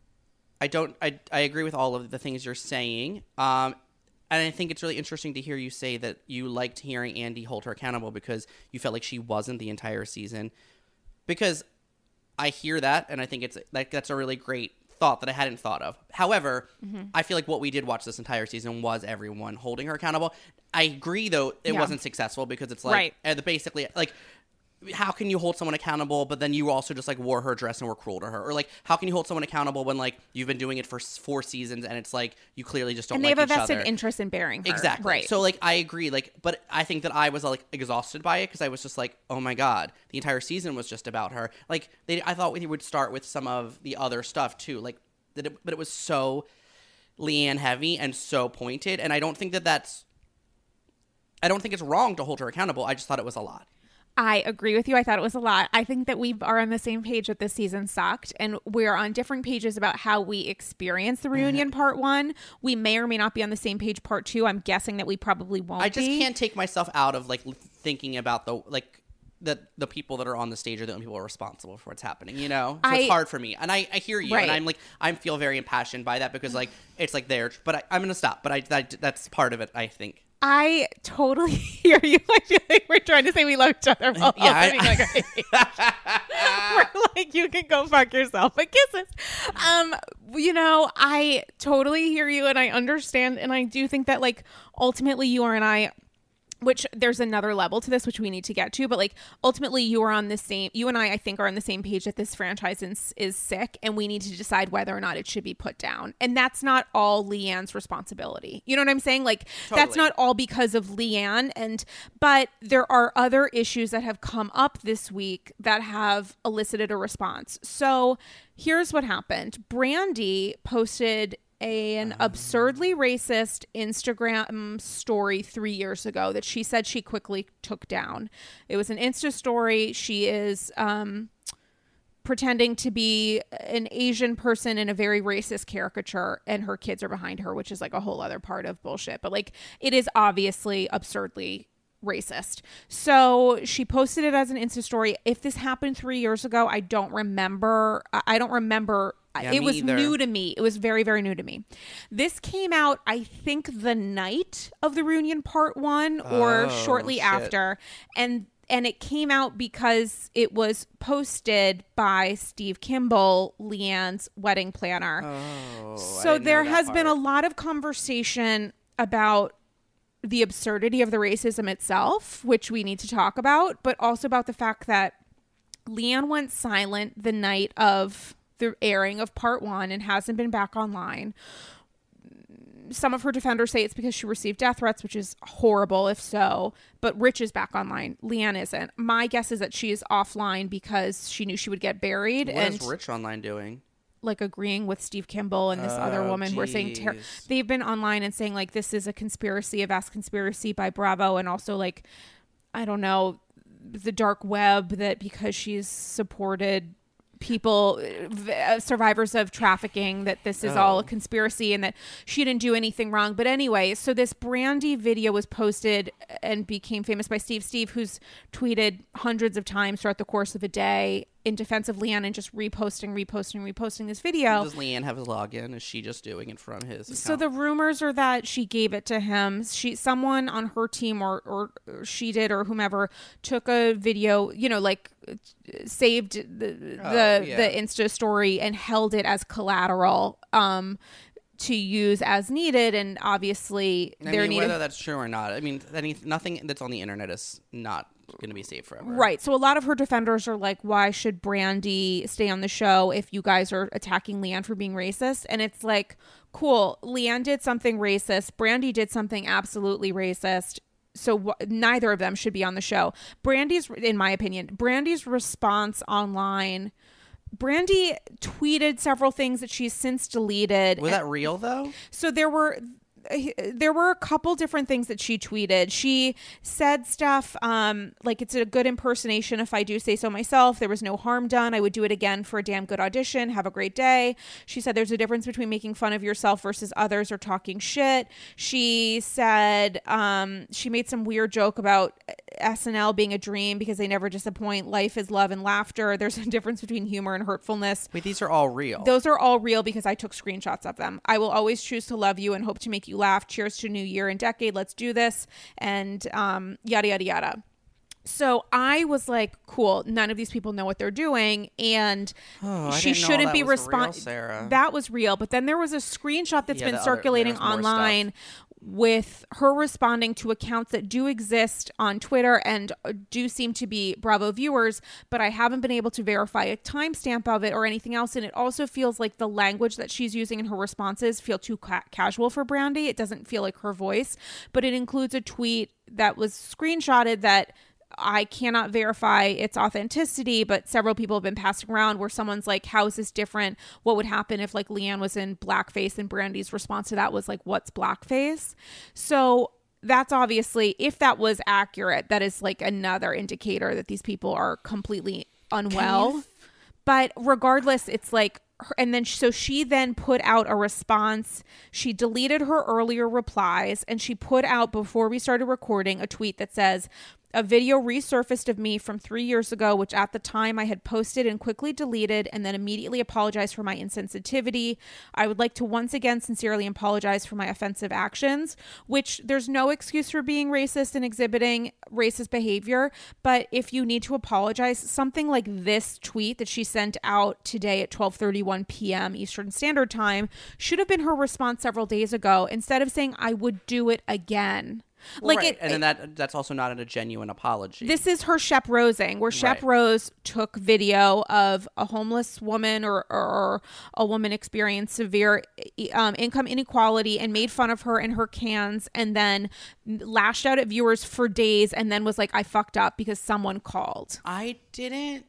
B: I agree with all of the things you're saying. And I think it's really interesting to hear you say that you liked hearing Andy hold her accountable because you felt like she wasn't the entire season. Because I hear that, and I think it's like that's a really great thought that I hadn't thought of. However, I feel like what we did watch this entire season was everyone holding her accountable. I agree, though, it wasn't successful because it's like basically like, how can you hold someone accountable, but then you also just like wore her dress and were cruel to her? Or like, how can you hold someone accountable when like you've been doing it for 4 seasons and it's like you clearly just don't like each other?
A: And they have a vested interest in bearing her.
B: Exactly. Right. So like, I agree. Like, but I think that I was like exhausted by it because I was just like, oh my God, the entire season was just about her. Like, I thought we would start with some of the other stuff too. Like, but it was so Leanne heavy and so pointed. And I don't think it's wrong to hold her accountable. I just thought it was a lot.
A: I agree with you. I thought it was a lot. I think that we are on the same page that this season sucked, and we're on different pages about how we experience the reunion part 1. We may or may not be on the same page part 2. I'm guessing that we probably won't be.
B: I just can't take myself out of like thinking about the people that are on the stage are the only people who are responsible for what's happening, you know? So it's hard for me. And I hear you. Right. And I'm like, I feel very impassioned by that because like, it's like there, but I'm going to stop. But that's part of it, I think.
A: I totally hear you. I feel like we're trying to say we love each other. We're like, you can go fuck yourself, but kisses. You know, I totally hear you and I understand. And I do think that like ultimately you and I, which there's another level to this, which we need to get to. But like ultimately you and I think are on the same page that this franchise is sick and we need to decide whether or not it should be put down. And that's not all Leanne's responsibility. You know what I'm saying? Like That's not all because of Leanne. But there are other issues that have come up this week that have elicited a response. So here's what happened. Brandy posted an absurdly racist Instagram story 3 years ago that she said she quickly took down. It was an Insta story. She is pretending to be an Asian person in a very racist caricature, and her kids are behind her, which is like a whole other part of bullshit. But like, it is obviously absurdly racist. So she posted it as an Insta story. If this happened 3 years ago, I don't remember it was new to me. It was very, very new to me. This came out, I think, the night of the reunion part 1 or shortly after. And it came out because it was posted by Steve Kimball, Leanne's wedding planner. So there has been a lot of conversation about the absurdity of the racism itself, which we need to talk about, but also about the fact that Leanne went silent the night of the airing of part 1 and hasn't been back online. Some of her defenders say it's because she received death threats, which is horrible if so, but Rich is back online. Leanne isn't. My guess is that she is offline because she knew she would get buried.
B: What is Rich online doing?
A: Like agreeing with Steve Kimball and this other woman who are saying they've been online and saying like this is a conspiracy, a vast conspiracy by Bravo, and also like I don't know, the dark web, that because she's supported people, survivors of trafficking, that this is all a conspiracy and that she didn't do anything wrong. But anyway, so this Brandi video was posted and became famous by Steve, who's tweeted hundreds of times throughout the course of a day in defense of Leanne and just reposting this video.
B: Does Leanne have his login? Is she just doing it from his account?
A: So the rumors are that she gave it to him. Someone on her team or she did or whomever took a video, like saved the Insta story and held it as collateral to use as needed. And obviously
B: whether that's true or not, nothing that's on the internet is not going to be safe forever.
A: Right. So a lot of her defenders are like, why should Brandi stay on the show if you guys are attacking Leanne for being racist? And it's like, cool, Leanne did something racist. Brandi did something absolutely racist. So neither of them should be on the show. In my opinion, Brandi's response online, Brandi tweeted several things that she's since deleted.
B: Was that real though?
A: So there were a couple different things that she tweeted. She said stuff like, it's a good impersonation if I do say so myself. There was no harm done. I would do it again for a damn good audition. Have a great day. She said there's a difference between making fun of yourself versus others or talking shit. She said she made some weird joke about SNL being a dream because they never disappoint. Life is love and laughter. There's a difference between humor and hurtfulness.
B: Wait, these are all real?
A: Those are all real because I took screenshots of them. I will always choose to love you and hope to make you laugh. Cheers to new year and decade. Let's do this. And yada, yada, yada. So I was like, cool, none of these people know what they're doing. And she shouldn't be responding. That was real. But then there was a screenshot that's been circulating online with her responding to accounts that do exist on Twitter and do seem to be Bravo viewers, but I haven't been able to verify a timestamp of it or anything else. And it also feels like the language that she's using in her responses feel too casual for Brandi. It doesn't feel like her voice, but it includes a tweet that was screenshotted that I cannot verify its authenticity, but several people have been passing around where someone's like, how is this different? What would happen if like Leanne was in blackface? And Brandi's response to that was like, what's blackface? So that's obviously, if that was accurate, that is like another indicator that these people are completely unwell. But regardless, it's like, and then so she then put out a response. She deleted her earlier replies and she put out, before we started recording, a tweet that says, a video resurfaced of me from 3 years ago, which at the time I had posted and quickly deleted and then immediately apologized for my insensitivity. I would like to once again sincerely apologize for my offensive actions, which there's no excuse for being racist and exhibiting racist behavior. But if you need to apologize, something like this tweet that she sent out today at 12:31 p.m. Eastern Standard Time should have been her response several days ago, instead of saying, I would do it again.
B: Like right. And then that's also not a genuine apology.
A: This is her Shep Rosing, where Shep Rose took video of a homeless woman or a woman experienced severe income inequality and made fun of her and her cans, and then lashed out at viewers for days, and then was like, I fucked up because someone called.
B: I didn't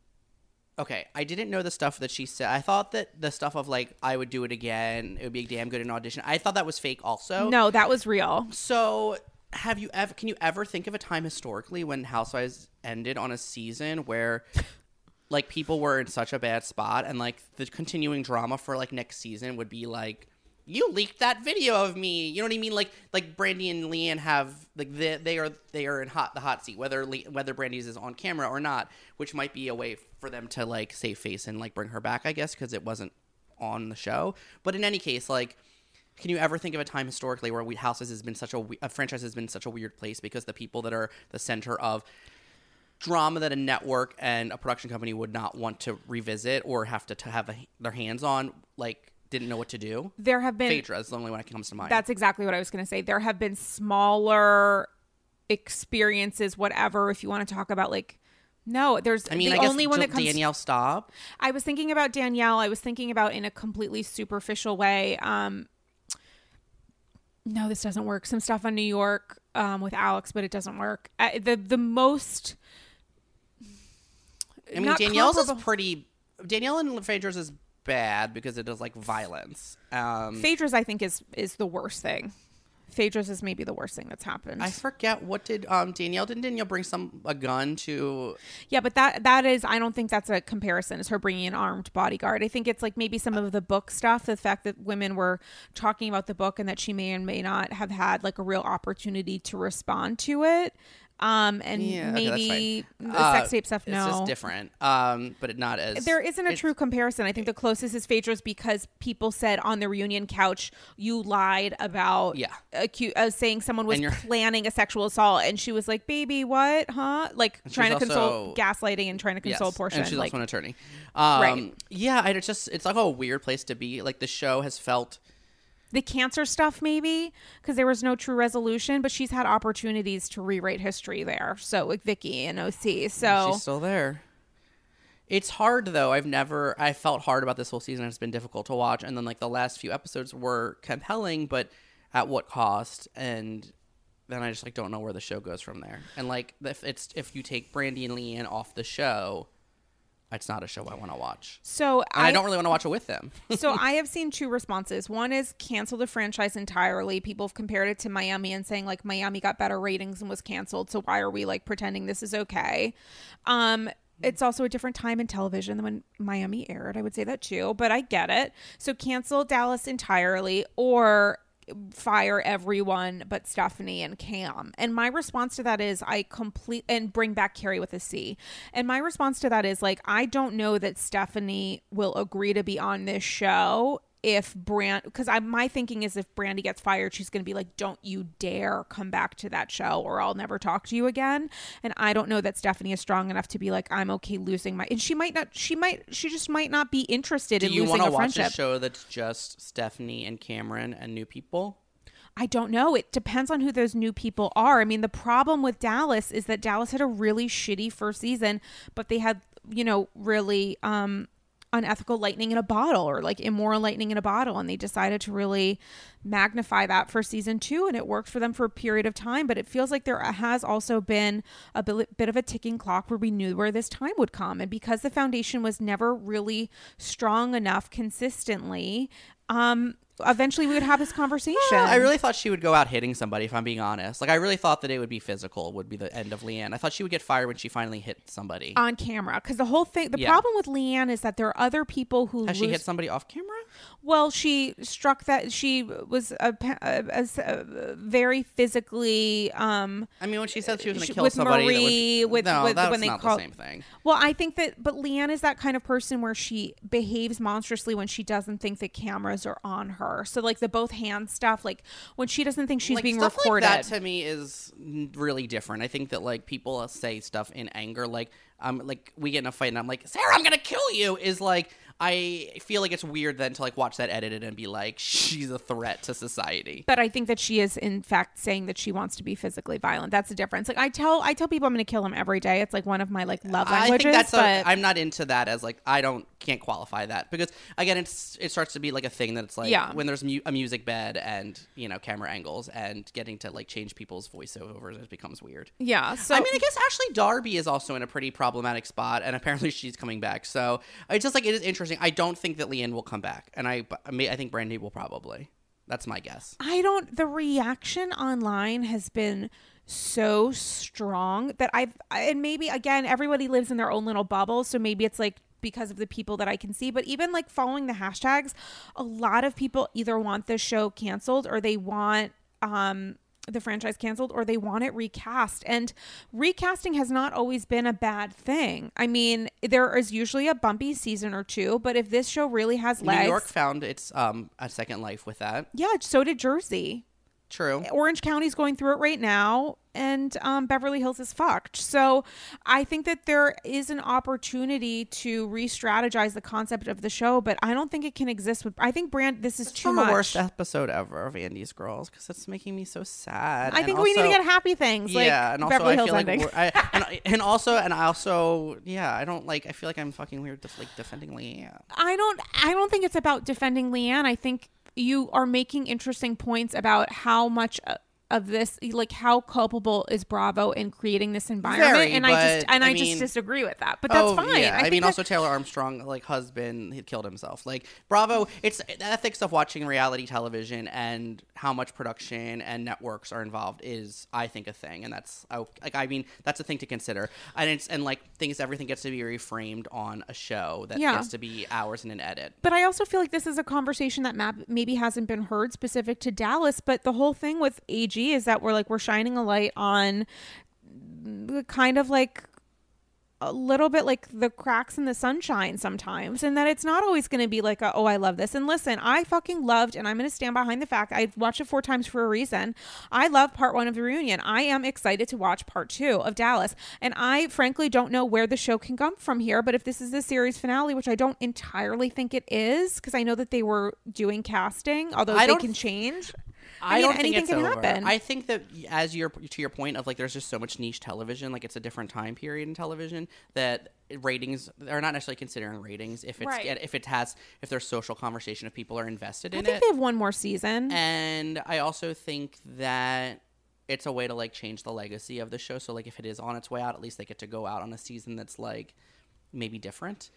B: know the stuff that she said. I thought that the stuff of like, I would do it again, it would be damn good in an audition, I thought that was fake also.
A: No, that was real.
B: So can you ever think of a time historically when Housewives ended on a season where like people were in such a bad spot and like the continuing drama for like next season would be like, you leaked that video of me. You know what I mean? Like Brandi and Leanne have like they are in the hot seat, whether Brandi's is on camera or not, which might be a way for them to like save face and like bring her back, I guess, because it wasn't on the show. But in any case, like, can you ever think of a time historically where Houses has been a franchise has been such a weird place because the people that are the center of drama that a network and a production company would not want to revisit or have to have their hands on, like, didn't know what to do?
A: There have been...
B: Phaedra is the only one that comes to mind.
A: That's exactly what I was going to say. There have been smaller experiences, whatever, if you want to talk about, like... No, there's
B: I mean,
A: the
B: I guess
A: only one that comes...
B: Danielle Staub.
A: I was thinking about Danielle. I was thinking about in a completely superficial way. No, this doesn't work. Some stuff on New York with Alex, but it doesn't work. The most...
B: I mean, Danielle's is pretty... Danielle and Phaedra's is bad because it does, like, violence.
A: Phaedra's, I think, is the worst thing. Phaedra's is maybe the worst thing that's happened.
B: I forget, what did Danielle bring a gun to?
A: Yeah, but that is, I don't think that's a comparison. It's her bringing an armed bodyguard. I think it's like maybe some of the book stuff, the fact that women were talking about the book and that she may or may not have had like a real opportunity to respond to it. Maybe the sex tape stuff. No,
B: it's just different. But not as
A: there isn't a true comparison. I think the closest is Phaedra's because people said on the reunion couch you lied about saying someone was planning a sexual assault, and she was like, "Baby, what? Huh?" Like trying to console, gaslighting, and trying to console Portia.
B: And she's
A: like,
B: also an attorney.
A: Right?
B: Yeah, it's like a weird place to be. Like the show has felt.
A: The cancer stuff, maybe, because there was no true resolution, but she's had opportunities to rewrite history there. So, like Vicky and OC. So
B: she's still there. It's hard, though. I felt hard about this whole season. It's been difficult to watch. And then, like, the last few episodes were compelling, but at what cost? And then I just, like, don't know where the show goes from there. And, like, if you take Brandi and Leanne off the show, it's not a show I want to watch.
A: So
B: I don't really want to watch it with them.
A: So I have seen two responses. One is cancel the franchise entirely. People have compared it to Miami and saying like Miami got better ratings and was canceled. So why are we like pretending this is okay? It's also a different time in television than when Miami aired. I would say that too, but I get it. So cancel Dallas entirely or fire everyone but Stephanie and Cam. And my response to that is and bring back Carrie with a C. And my response to that is like, I don't know that Stephanie will agree to be on this show if because my thinking is if Brandi gets fired, she's going to be like, don't you dare come back to that show or I'll never talk to you again. And I don't know that Stephanie is strong enough to be like, I'm okay losing and she just might not be interested in losing a friendship. Do you want to watch
B: a show that's just Stephanie and Cameron and new people?
A: I don't know. It depends on who those new people are. I mean, the problem with Dallas is that Dallas had a really shitty first season, but they had, really, unethical lightning in a bottle or like immoral lightning in a bottle, and they decided to really magnify that for season 2, and it worked for them for a period of time. But it feels like there has also been a bit of a ticking clock where we knew where this time would come, and because the foundation was never really strong enough consistently, eventually we would have this conversation.
B: I really thought she would go out hitting somebody, if I'm being honest. Like, I really thought that it would be physical, would be the end of Leanne. I thought she would get fired when she finally hit somebody.
A: On camera. Because the whole thing, the problem with Leanne is that there are other people who
B: Has she hit somebody off camera?
A: Well, she struck that, she was a very physically,
B: I mean, when she said she was going to kill somebody.
A: Marie,
B: that's not the same thing.
A: Well, I think but Leanne is that kind of person where she behaves monstrously when she doesn't think that cameras are on her. So like the both hand stuff, like when she doesn't think she's being recorded.
B: Like that to me is really different. I think that like people say stuff in anger, like we get in a fight and I'm like, Sarah, I'm gonna kill you, is like, I feel like it's weird then to like watch that edited and be like, she's a threat to society.
A: But I think that she is in fact saying that she wants to be physically violent. That's the difference. Like I tell people I'm going to kill him every day. It's like one of my like love languages. I think
B: I'm not into that as like, can't qualify that because again, it starts to be like a thing that it's like when there's a music bed and camera angles and getting to like change people's voiceovers, it becomes weird.
A: Yeah. So
B: I mean, I guess Ashley Darby is also in a pretty problematic spot, and apparently she's coming back. So it's just like, it is interesting. I don't think that Leanne will come back, and I think Brandi will probably. That's my guess. The reaction online has been so strong that and maybe again, everybody lives in their own little bubble, so maybe it's like because of the people that I can see, but even like following the hashtags, a lot of people either want this show canceled or they want
A: the franchise canceled or they want it recast. And recasting has not always been a bad thing. I mean, there is usually a bumpy season or two, but if this show really has legs...
B: New York found its a second life with that.
A: Yeah, so did Jersey.
B: True.
A: Orange County's going through it right now, and Beverly Hills is fucked. So I think that there is an opportunity to re-strategize the concept of the show, but I don't think it can exist with... I think this is too much.
B: The worst episode ever of Andy's Girls, because it's making me so sad.
A: I think we need to get happy things.
B: Yeah, and also
A: Beverly
B: I
A: Hills
B: feel
A: ending.
B: I don't like... I feel like I'm fucking weird defending Leanne.
A: I don't think it's about defending Leanne. I think you are making interesting points about how much of this, like how culpable is Bravo in creating this environment. I just disagree with that, but that's fine.
B: Yeah. I mean, also Taylor Armstrong, like husband, he killed himself. Like Bravo, it's the ethics of watching reality television and how much production and networks are involved is, I think, a thing. And that's that's a thing to consider. And everything gets to be reframed on a show that gets to be hours in an edit.
A: But I also feel like this is a conversation that maybe hasn't been heard specific to Dallas, but the whole thing with AG is that we're shining a light on kind of like a little bit like the cracks in the sunshine sometimes, and that it's not always going to be like I love this. And listen, I fucking loved, and I'm going to stand behind the fact I watched it 4 times for a reason. I love part 1 of the reunion. I am excited to watch part 2 of Dallas, and I frankly don't know where the show can come from here. But if this is the series finale, which I don't entirely think it is, because I know that they were doing casting, although they can change.
B: I don't think it's
A: can
B: over.
A: Happen.
B: I think that to your point of like there's just so much niche television, like it's a different time period in television that ratings are not necessarily considering ratings if there's social conversation, if people are invested in it.
A: I think they have one more season.
B: And I also think that it's a way to like change the legacy of the show. So like if it is on its way out, at least they get to go out on a season that's like maybe different.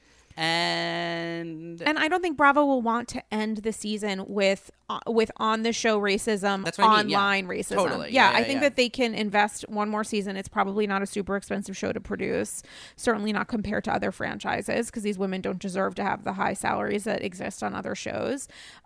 B: And
A: I don't think Bravo will want to end the season with on the show racism,
B: that's what
A: online
B: I mean.
A: racism.
B: Totally.
A: I think that they can invest one more season. It's probably not a super expensive show to produce. Certainly not compared to other franchises, because these women don't deserve to have the high salaries that exist on other shows.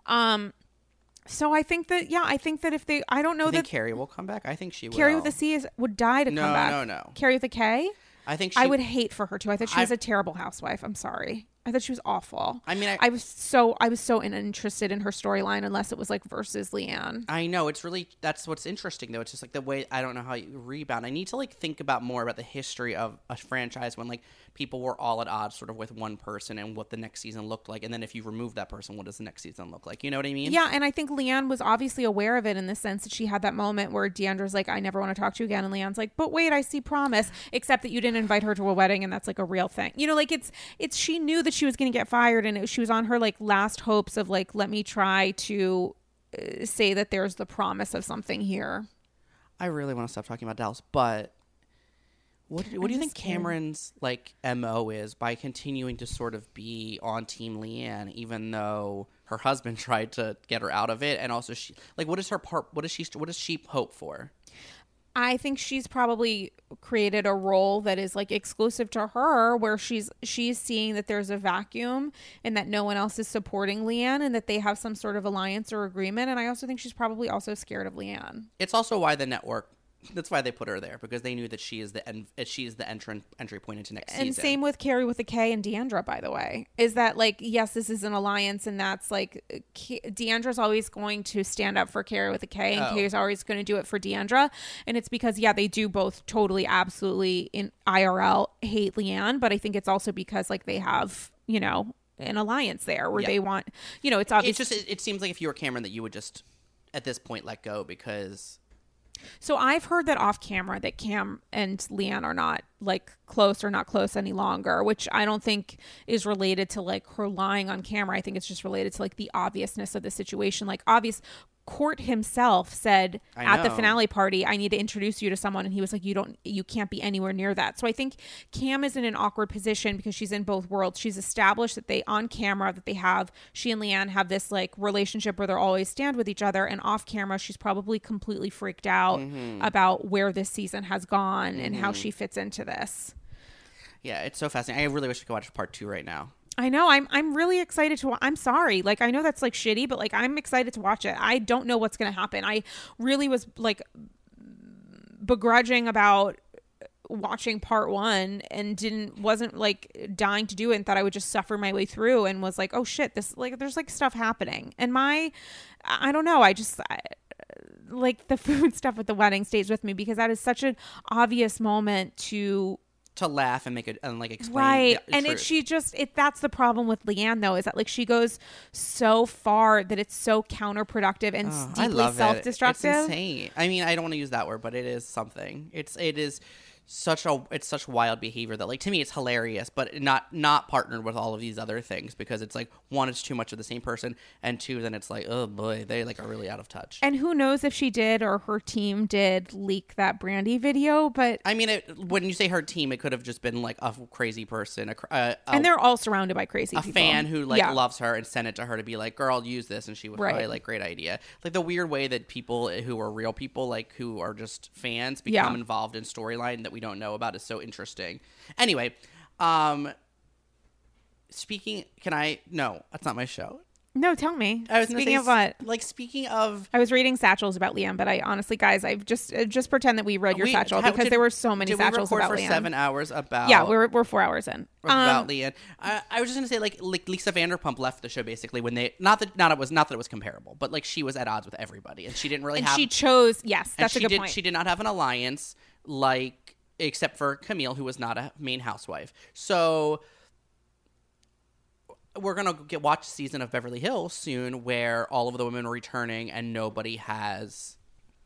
A: So I think that if they, I don't know that
B: Carrie will come back. I think she will.
A: Carrie with a C would die to come back.
B: No.
A: Carrie with a K.
B: I
A: would hate for her to. I thought she was a terrible housewife. I'm sorry. I thought she was awful.
B: I mean,
A: I was so uninterested in her storyline unless it was like versus Leanne.
B: I know, that's what's interesting though. It's just like the way, I don't know how you rebound. I need to like think about more about the history of a franchise when like people were all at odds sort of with one person and what the next season looked like. And then if you remove that person, what does the next season look like? You know what I mean?
A: Yeah. And I think Leanne was obviously aware of it in the sense that she had that moment where Deandra's like, I never want to talk to you again. And Leanne's like, but wait, I see promise, except that you didn't invite her to a wedding. And that's like a real thing. You know, like she knew that she was going to get fired, and she was on her like last hopes of like, let me try to say that there's the promise of something here.
B: I really want to stop talking about Dallas, but what do you think Cameron's like MO is by continuing to sort of be on Team Leanne, even though her husband tried to get her out of it? And also she, like, what is her part? What does she hope for?
A: I think she's probably created a role that is like exclusive to her, where she's seeing that there's a vacuum and that no one else is supporting Leanne, and that they have some sort of alliance or agreement. And I also think she's probably also scared of Leanne.
B: It's also why the network, that's why they put her there, because they knew that she is the entry point into next season.
A: And same with Carrie with a K and Deandra, by the way, is that like, yes, this is an alliance, and that's like Deandra's always going to stand up for Carrie with a K, and Carrie's always going to do it for Deandra. And it's because, yeah, they do both totally, absolutely in IRL hate Leanne, but I think it's also because like they have, you know, an alliance there where they want, you know, it's obvious.
B: It seems like if you were Cameron that you would just at this point let go, because...
A: So I've heard that off camera that Cam and Leanne are not like close or not close any longer, which I don't think is related to like her lying on camera. I think it's just related to like the obviousness of the situation. Like Court himself said at the finale party, I need to introduce you to someone. And he was like, you can't be anywhere near that. So I think Cam is in an awkward position because she's in both worlds. She's established that she and Leanne have this like relationship where they're always stand with each other. And off camera, she's probably completely freaked out about where this season has gone and how she fits into this.
B: Yeah, it's so fascinating. I really wish we could watch part 2 right now.
A: I know. I'm really excited to. I'm sorry. Like, I know that's like shitty, but like, I'm excited to watch it. I don't know what's going to happen. I really was like begrudging about watching part 1 and wasn't like dying to do it and thought I would just suffer my way through, and was like, oh shit, this like there's like stuff happening. And I don't know. Like the food stuff at the wedding stays with me because that is such an obvious moment to
B: laugh and make it and like explain
A: right.
B: The
A: and
B: truth.
A: That's the problem with Leanne though, is that like she goes so far that it's so counterproductive and deeply self-destructive.
B: It's insane. I mean, I don't want to use that word, but it is something. It is such wild behavior that, like, to me it's hilarious, but not partnered with all of these other things, because it's like, one, it's too much of the same person, and two, then it's like, oh boy, they like are really out of touch.
A: And who knows if she did or her team did leak that Brandy video, but
B: I mean, when you say her team, it could have just been like a crazy person,
A: and they're all surrounded by crazy people.
B: Fan who like loves her and sent it to her to be like, girl, use this, and she was probably like, great idea. Like the weird way that people who are real people, like who are just fans, become involved in storyline that we don't know about is so interesting. Anyway, no, that's not my show.
A: No, tell me.
B: Speaking of what? Like, speaking of...
A: I was reading satchels about Leanne, but I honestly, guys, I've just pretend that we read your satchel, because there were so many satchels about Leanne.
B: Did we record for 7 hours about...
A: Yeah, we're 4 hours in.
B: About Leanne. I was just going to say, like Lisa Vanderpump left the show, basically, when they... Not that it was comparable, but, like, she was at odds with everybody, and she didn't really have...
A: And she chose... Yes, that's a good point.
B: She did not have an alliance, like, except for Camille, who was not a main housewife. So... We're going to watch a season of Beverly Hills soon where all of the women are returning and nobody has...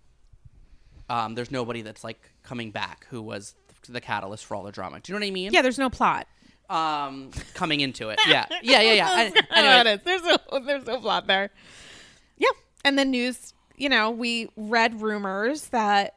B: there's nobody that's, like, coming back who was the catalyst for all the drama. Do you know what I mean?
A: Yeah, there's no plot.
B: Coming into it. Yeah. Anyway.
A: There's no plot there. Yeah. And then news, we read rumors that...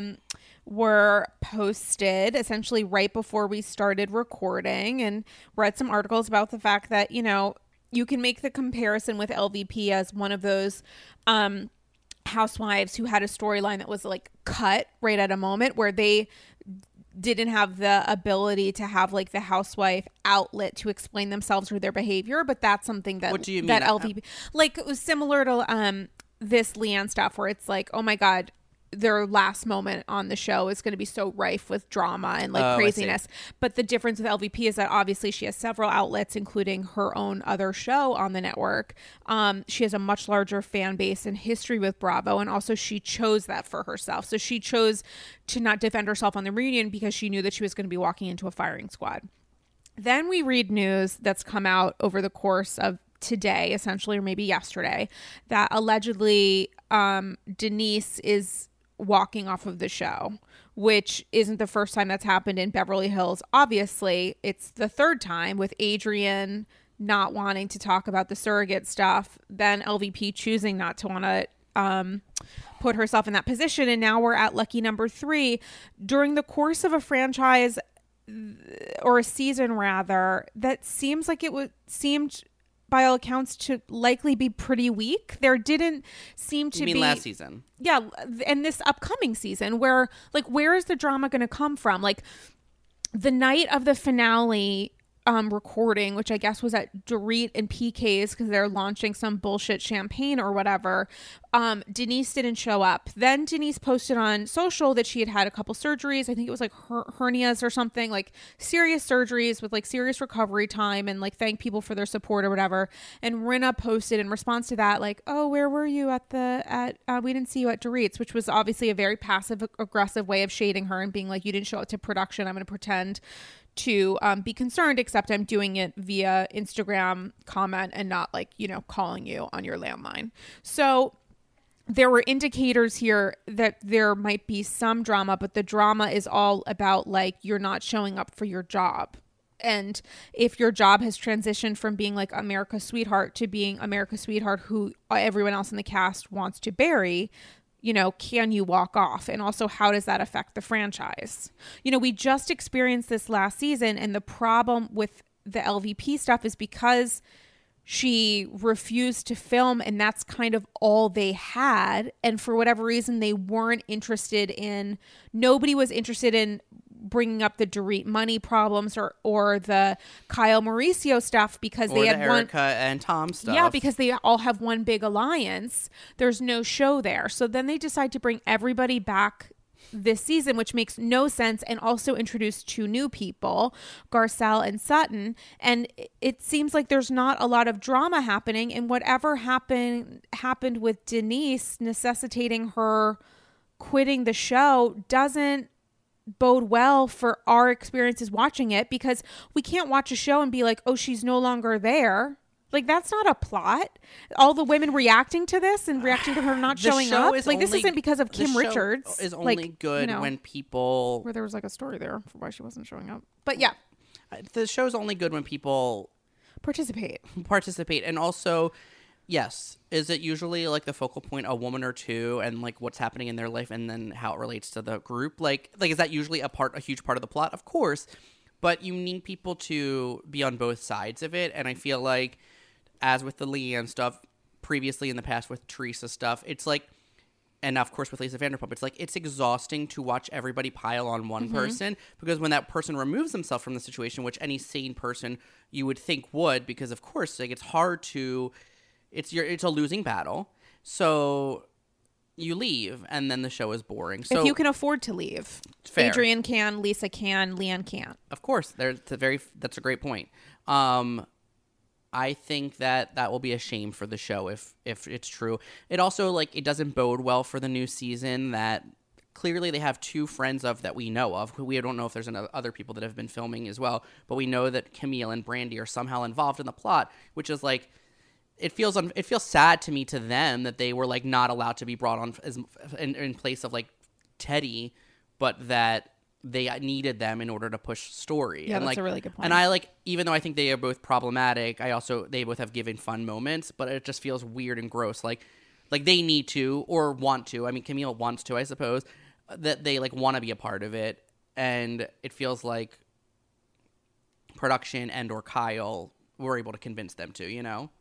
A: were posted essentially right before we started recording, and read some articles about the fact that, you can make the comparison with LVP as one of those housewives who had a storyline that was like cut right at a moment where they didn't have the ability to have like the housewife outlet to explain themselves or their behavior. But that's something that,
B: what do you mean?
A: That LVP, like, it was similar to this Leanne stuff where it's like, oh my God, their last moment on the show is going to be so rife with drama and like craziness. But the difference with LVP is that obviously she has several outlets, including her own other show on the network. She has a much larger fan base and history with Bravo. And also she chose that for herself. So she chose to not defend herself on the reunion because she knew that she was going to be walking into a firing squad. Then we read news that's come out over the course of today, essentially, or maybe yesterday, that allegedly Denise is walking off of the show, which isn't the first time that's happened in Beverly Hills. Obviously, it's the third time, with Adrienne not wanting to talk about the surrogate stuff, then LVP choosing not to want to put herself in that position, and now we're at lucky number 3. During the course of a franchise, or a season rather, that seems like seemed by all accounts to likely be pretty weak. There didn't seem to be...
B: You mean last season?
A: Yeah, and this upcoming season, where, like, where is the drama going to come from? Like, the night of the finale recording, which I guess was at Dorit and PK's because they're launching some bullshit champagne or whatever, Denise didn't show up. Then Denise posted on social that she had had a couple surgeries. I think it was like hernias or something, like serious surgeries with like serious recovery time, and like thank people for their support or whatever. And Rinna posted in response to that, like, oh, where were you we didn't see you at Dorit's, which was obviously a very passive aggressive way of shading her and being like, you didn't show up to production, I'm going to pretend to be concerned, except I'm doing it via Instagram comment and not like, calling you on your landline. So there were indicators here that there might be some drama, but the drama is all about like, you're not showing up for your job. And if your job has transitioned from being like America's sweetheart to being America's sweetheart who everyone else in the cast wants to bury, can you walk off? And also, how does that affect the franchise? We just experienced this last season, and the problem with the LVP stuff is because she refused to film, and that's kind of all they had. And for whatever reason, nobody was interested in bringing up the Dorit money problems or the Kyle Mauricio stuff because
B: or
A: they had
B: Erica and Tom stuff.
A: Yeah, because they all have one big alliance. There's no show there. So then they decide to bring everybody back this season, which makes no sense, and also introduce 2 new people, Garcelle and Sutton. And it seems like there's not a lot of drama happening, and whatever happened with Denise necessitating her quitting the show doesn't bode well for our experiences watching it, because we can't watch a show and be like, oh, she's no longer there. Like, that's not a plot. All the women reacting to this and reacting to her not showing up. Like, this isn't because of Kim Richards.
B: Is only good when people...
A: Where there was like a story there for why she wasn't showing up. But yeah.
B: The show's only good when people...
A: Participate.
B: And also, yes, is it usually like the focal point a woman or two and like what's happening in their life and then how it relates to the group? Like is that usually a huge part of the plot? Of course. But you need people to be on both sides of it. And I feel like, as with the Leanne stuff, previously in the past with Teresa stuff, it's like, and of course with Lisa Vanderpump, it's like, it's exhausting to watch everybody pile on one person, because when that person removes themselves from the situation, which any sane person you would think would, because of course, like, it's hard to, it's a losing battle. So you leave, and then the show is boring. So
A: if you can afford to leave, fair. Adrienne can, Lisa can, Leanne can't.
B: Of course, that's a great point. I think that will be a shame for the show if it's true. It also, like, it doesn't bode well for the new season that clearly they have 2 friends of that we know of. We don't know if there's other people that have been filming as well, but we know that Camille and Brandi are somehow involved in the plot, which is like, it feels sad to me, to them, that they were like not allowed to be brought on in place of like Teddy, but that they needed them in order to push story.
A: Yeah,
B: and
A: that's a really good point.
B: And I like, even though I think they are both problematic, they both have given fun moments, but it just feels weird and gross. Like they need to, or want to. I mean, Camille wants to, I suppose, that they like want to be a part of it. And it feels like production and or Kyle were able to convince them to, you know?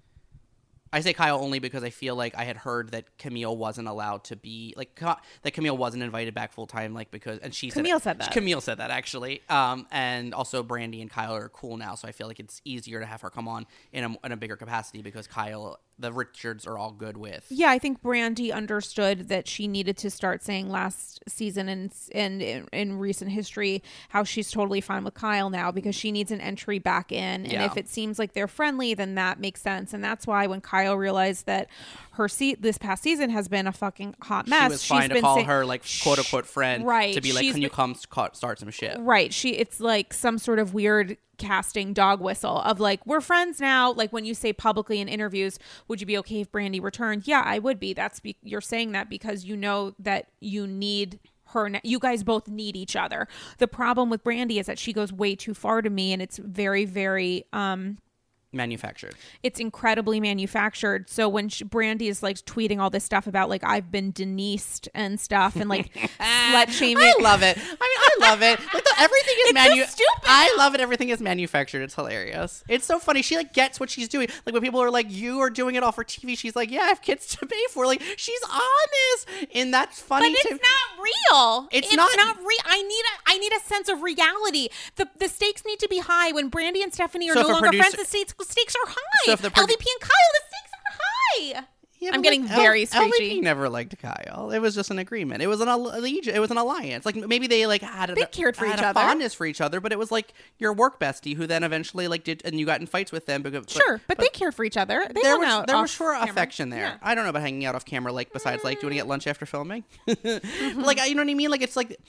B: I say Kyle only because I feel like I had heard that Camille wasn't allowed to be, like, that Camille wasn't invited back full time, like, because, and
A: Camille said that.
B: Camille said that, actually. And also Brandi and Kyle are cool now, so I feel like it's easier to have her come on in a bigger capacity, because Kyle, the Richards are all good with.
A: Yeah, I think Brandi understood that she needed to start saying last season and in recent history how she's totally fine with Kyle now, because she needs an entry back in. And if it seems like they're friendly, then that makes sense. And that's why when Kyle realized that her this past season has been a fucking hot mess,
B: she's fine to call her, like, quote unquote friend,
A: right,
B: to be like, can you come start some shit?
A: Right. It's like some sort of weird casting dog whistle of like, we're friends now. Like, when you say publicly in interviews, would you be okay if Brandi returned? Yeah, I would be. You're saying that because you know that you need her. You guys both need each other. The problem with Brandi is that she goes way too far to me, and it's very, very
B: manufactured.
A: It's incredibly manufactured. So when Brandi is like tweeting all this stuff about like, I've been Denised and stuff, and like slut shaming.
B: I love it. I mean, I love it. Like, everything is
A: so stupid.
B: I love it. Everything is manufactured. It's hilarious. It's so funny. She like gets what she's doing. Like, when people are like, you are doing it all for TV, she's like, yeah, I have kids to pay for. Like, she's honest, and that's funny.
A: But it's not real.
B: It's not
A: real. I need a sense of reality. The stakes need to be high. When Brandi and Stephanie are no longer friends, the stakes are high.
B: So
A: LVP and Kyle, the stakes are high. Yeah, I'm getting very screechy.
B: LVP never liked Kyle. It was just an agreement. It was an alliance. Like, maybe they like
A: they cared for each other,
B: fondness for each other, but it was like your work bestie who then eventually like did, and you got in fights with them. But
A: they cared for each other. There
B: was sure affection there. Yeah. I don't know about hanging out off camera, like, besides like, do you want to get lunch after filming? Like, you know what I mean? Like, it's like,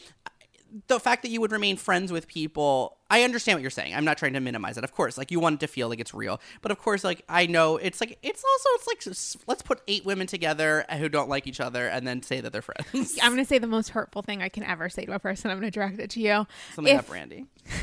B: the fact that you would remain friends with people, I understand what you're saying. I'm not trying to minimize it. Of course, like, you want it to feel like it's real. But of course, like, I know it's like, it's like, let's put 8 women together who don't like each other and then say that they're friends.
A: I'm going to say the most hurtful thing I can ever say to a person. I'm going to direct it to you.
B: Something about Brandi.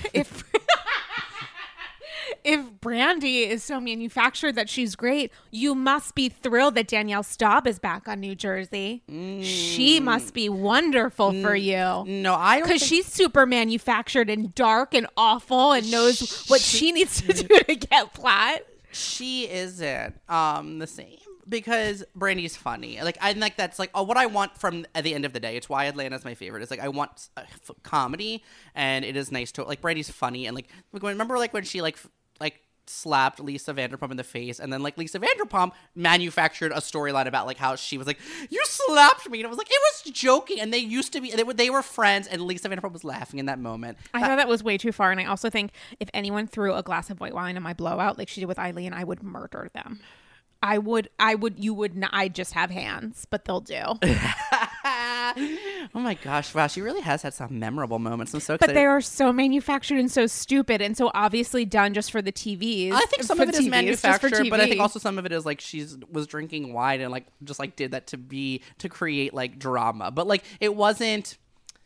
A: If Brandi is so manufactured that she's great, you must be thrilled that Danielle Staub is back on New Jersey. She must be wonderful for you.
B: No, I don't.
A: Because she's super manufactured and dark and awful and knows what she needs to do to get flat.
B: She isn't the same. because Brandy's funny. Like I like that's like what I want from at the end of the day. It's why Atlanta's my favorite. It's like I want comedy, and it is nice to like Brandy's funny and like remember like when she like slapped Lisa Vanderpump in the face, and then like Lisa Vanderpump manufactured a storyline about like how she was like, you slapped me, and it was like it was joking, and they were friends, and Lisa Vanderpump was laughing in that moment.
C: I thought that was way too far, and I also think if anyone threw a glass of white wine in my blowout like she did with Eileen, I would murder them. I'd just have hands, but they'll do.
B: Oh my gosh, wow, she really has had some memorable moments. I'm so excited.
C: But they are so manufactured and so stupid and so obviously done just for the TVs.
B: I think some of it is manufactured, but I think also some of it is like was drinking wine and like just like did that to create like drama. But like it wasn't.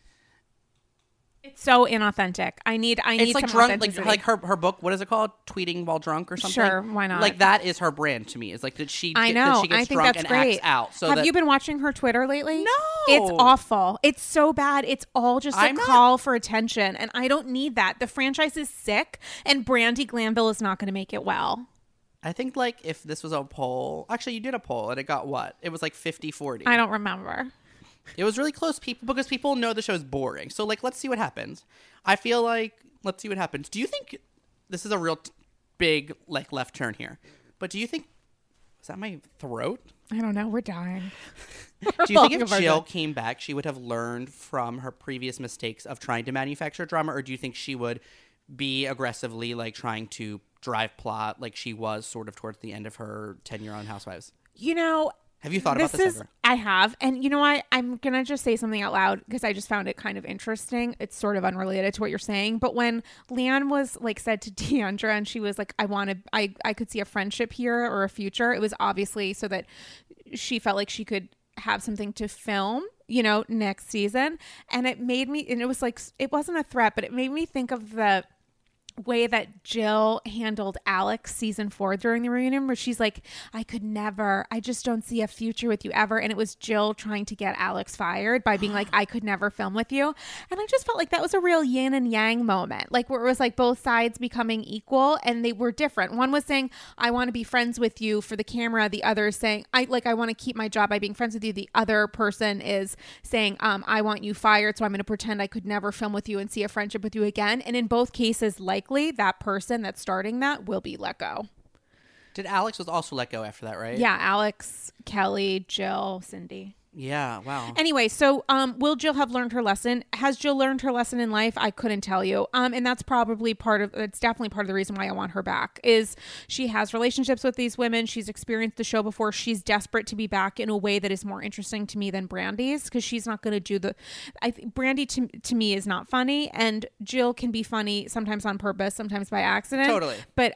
C: It's so inauthentic. I need
B: it's like
C: some
B: drunk,
C: authenticity.
B: like her book. What is it called? Tweeting while drunk or something.
C: Sure, why not?
B: Like that is her brand to me. It's like that she.
C: I know.
B: That she gets
C: I think
B: drunk
C: that's
B: and
C: great.
B: acts out. So
C: have you been watching her Twitter lately?
B: No,
C: it's awful. It's so bad. It's all just a call for attention, and I don't need that. The franchise is sick, and Brandi Glanville is not going to make it well.
B: I think like if this was a poll, actually you did a poll and it got what? It was like 50-40.
C: I don't remember.
B: It was really close, because people know the show is boring. So, like, let's see what happens. I feel like, let's see what happens. Do you think, this is a real big, like, left turn here, but do you think, is that my throat?
C: I don't know. We're dying.
B: Do you think if Jill came back, she would have learned from her previous mistakes of trying to manufacture drama, or do you think she would be aggressively, like, trying to drive plot like she was sort of towards the end of her tenure on Housewives?
C: You know...
B: Have you thought about this ever?
C: I have. And you know what? I'm going to just say something out loud because I just found it kind of interesting. It's sort of unrelated to what you're saying. But when Leanne was like said to Deandra and she was like, I could see a friendship here or a future. It was obviously so that she felt like she could have something to film, you know, next season. And it made me, and it was like, it wasn't a threat, but it made me think of the way that Jill handled Alex season 4 during the reunion, where she's like, I just don't see a future with you ever. And it was Jill trying to get Alex fired by being like, I could never film with you. And I just felt like that was a real yin and yang moment, like where it was like both sides becoming equal and they were different. One was saying, I want to be friends with you for the camera. The other is saying, I want to keep my job by being friends with you. The other person is saying, I want you fired, so I'm going to pretend I could never film with you and see a friendship with you again. And in both cases, likely that person that's starting that will be let go.
B: Did Alex was also let go after that, right?
C: Yeah, Alex, Kelly, Jill, Cindy.
B: Yeah, wow.
C: Anyway, so will Jill have learned her lesson? Has Jill learned her lesson in life? I couldn't tell you. And that's probably it's definitely part of the reason why I want her back is she has relationships with these women. She's experienced the show before. She's desperate to be back in a way that is more interesting to me than Brandi's, because she's not going to do Brandi to me is not funny, and Jill can be funny sometimes on purpose, sometimes by accident.
B: Totally.
C: But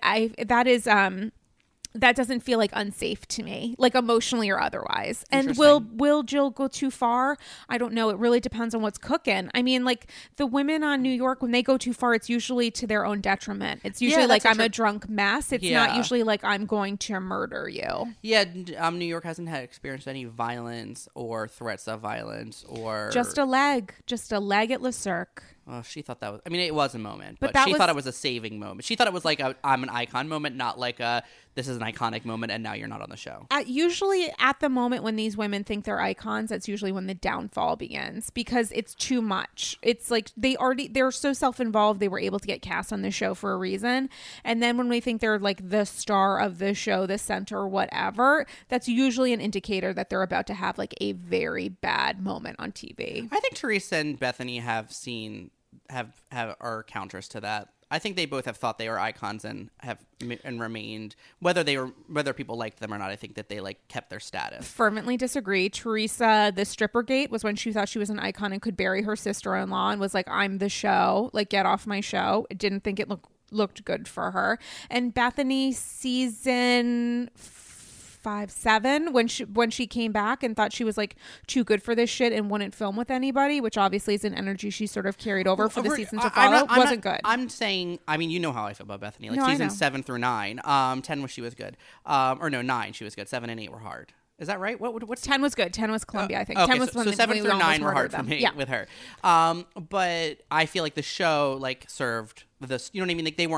C: that doesn't feel like unsafe to me, like emotionally or otherwise. And will Jill go too far? I don't know. It really depends on what's cooking. I mean, like the women on New York, when they go too far, it's usually to their own detriment. It's usually like I'm a drunk mess. It's not usually like I'm going to murder you.
B: Yeah, New York hasn't had experienced any violence or threats of violence or
C: just a leg at Le Cirque.
B: Oh, she thought that was... I mean, it was a moment, but she thought it was a saving moment. She thought it was like I'm an icon moment, not like this is an iconic moment and now you're not on the show.
C: Usually at the moment when these women think they're icons, that's usually when the downfall begins because it's too much. It's like they're so self-involved they were able to get cast on the show for a reason. And then when we think they're like the star of the show, the center, whatever, that's usually an indicator that they're about to have like a very bad moment on TV.
B: I think Teresa and Bethany have are counters to that. I think they both have thought they were icons and remained, whether people liked them or not. I think that they like kept their status.
C: Fervently disagree. Teresa, the stripper gate was when she thought she was an icon and could bury her sister-in-law and was like, I'm the show, like get off my show. Didn't think it looked good for her. And Bethany season 5-7 when she came back and thought she was like too good for this shit and wouldn't film with anybody, which obviously is an energy she sort of carried over for the season to follow. Wasn't good.
B: I'm saying, I mean, you know how I feel about Bethany. Like season 7 through 9. 10 she was good. Or no, 9 she was good. 7 and 8 were hard. Is that right? What's
C: 10 was good. 10 was Columbia, I think.
B: Okay,
C: 10 was
B: so 7 through 9 were hard for me with her. But I feel like the show like served this. You know what I mean? Like they weren't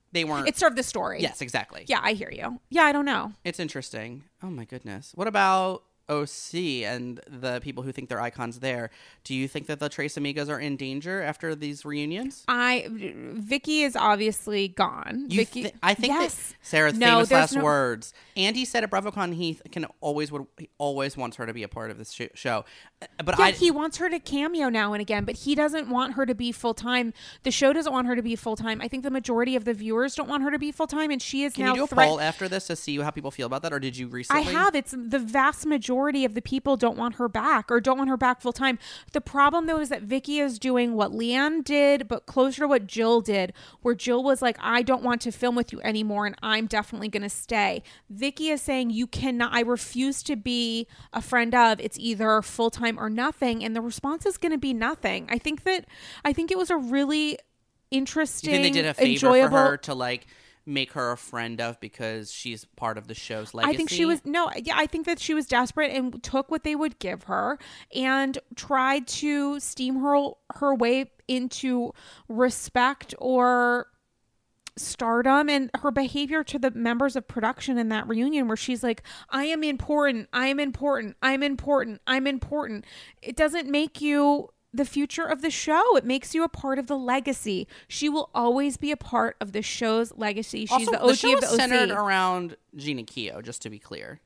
B: they weren't.
C: It served the story.
B: Yes, exactly.
C: Yeah, I hear you. Yeah, I don't know.
B: It's interesting. Oh my goodness. What about OC and the people who think they're icons there? Do you think that the Tres Amigas are in danger after these reunions?
C: Vicky is obviously gone.
B: I think that Sarah's famous last words. Andy said at BravoCon he always wants her to be a part of this show. But
C: he wants her to cameo now and again, but he doesn't want her to be full time. The show doesn't want her to be full time. I think the majority of the viewers don't want her to be full time, and she is now.
B: Can you do a poll after this to see how people feel about that, or did you recently?
C: I have. It's the vast majority of the people don't want her back or don't want her back full time. The problem though is that Vicky is doing what Leanne did, but closer to what Jill did, where Jill was like, I don't want to film with you anymore and I'm definitely going to stay. Vicky is saying, you cannot, I refuse to be a friend of, it's either full time or nothing. And the response is going to be nothing. I think it was a really interesting,
B: you think they did a favor
C: enjoyable
B: for her to like make her a friend of because she's part of the show's legacy?
C: I think that she was desperate and took what they would give her and tried to steam her way into respect or stardom. And her behavior to the members of production in that reunion where she's like, I am important, it doesn't make you the future of the show. It makes you a part of the legacy. She will always be a part of the show's legacy. She's also, the OG
B: show
C: of the OC.
B: Centered around Gina Keogh, just to be clear.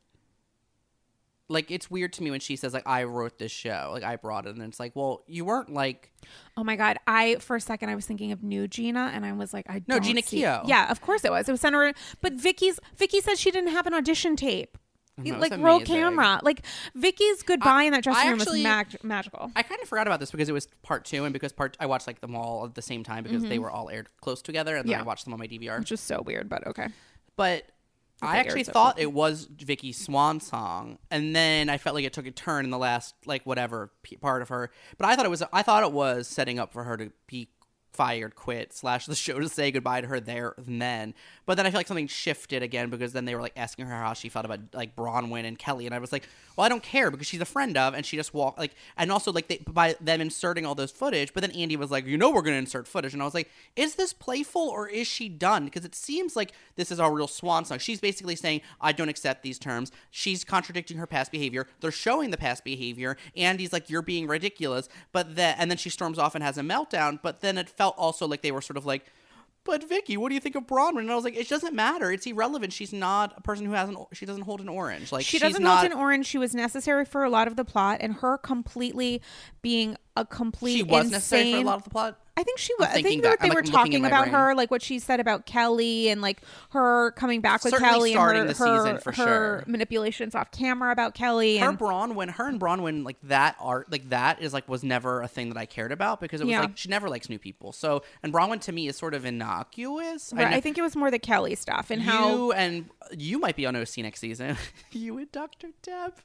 B: Like, it's weird to me when she says, like, I wrote this show. Like, I brought it. And it's like, well, you weren't like...
C: Oh, my God. For a second, I was thinking of new Gina. And I was like,
B: Gina Keogh.
C: Yeah, of course it was. It was centered... But Vicky said she didn't have an audition tape. Like roll camera. Like Vicky's goodbye in that dressing room was magical.
B: I kind of forgot about this because it was part 2 and because I watched like them all at the same time because they were all aired close together and then I watched them on my DVR.
C: Which is so weird, but okay.
B: But I actually thought it was Vicky's swan song, and then I felt like it took a turn in the last like whatever part of her. But I thought it was setting up for her to be fired, quit, / the show to say goodbye to her there and then. But then I feel like something shifted again because then they were like asking her how she felt about like Bronwyn and Kelly, and I was like, well, I don't care because she's a friend of, and she just walked like, and also like by them inserting all those footage. But then Andy was like, we're gonna insert footage, and I was like, is this playful or is she done? Because it seems like this is our real swan song. She's basically saying, I don't accept these terms. She's contradicting her past behavior. They're showing the past behavior. Andy's like, you're being ridiculous. And then she storms off and has a meltdown. But then it felt also like they were sort of like, but Vicky, what do you think of Bronwyn? And I was like, it doesn't matter. It's irrelevant. She's not a person she doesn't hold an orange. Like
C: she doesn't hold an orange. She was necessary for a lot of the plot, and her completely being a complete.
B: She was necessary for a lot of the plot.
C: I think she was. I think that they were talking about her, like what she said about Kelly and like her coming back with Kelly and her manipulations off camera about Kelly.
B: Her and Bronwyn, like that art, like that is like was never a thing that I cared about because it was like she never likes new people. So and Bronwyn to me is sort of innocuous.
C: Right. I think it was more the Kelly stuff and how
B: you might be on OC next season. You and Dr. Deb.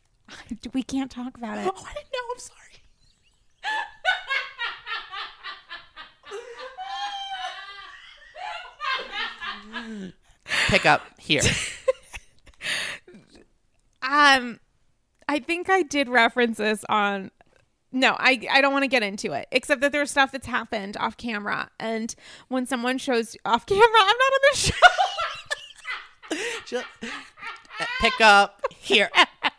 C: We can't talk about it.
B: Oh, I didn't know. I'm sorry. Pick up here.
C: I think I did reference this on. No, I don't want to get into it. Except that there's stuff that's happened off camera, and when someone shows off camera, I'm not on the
B: show. Pick up here.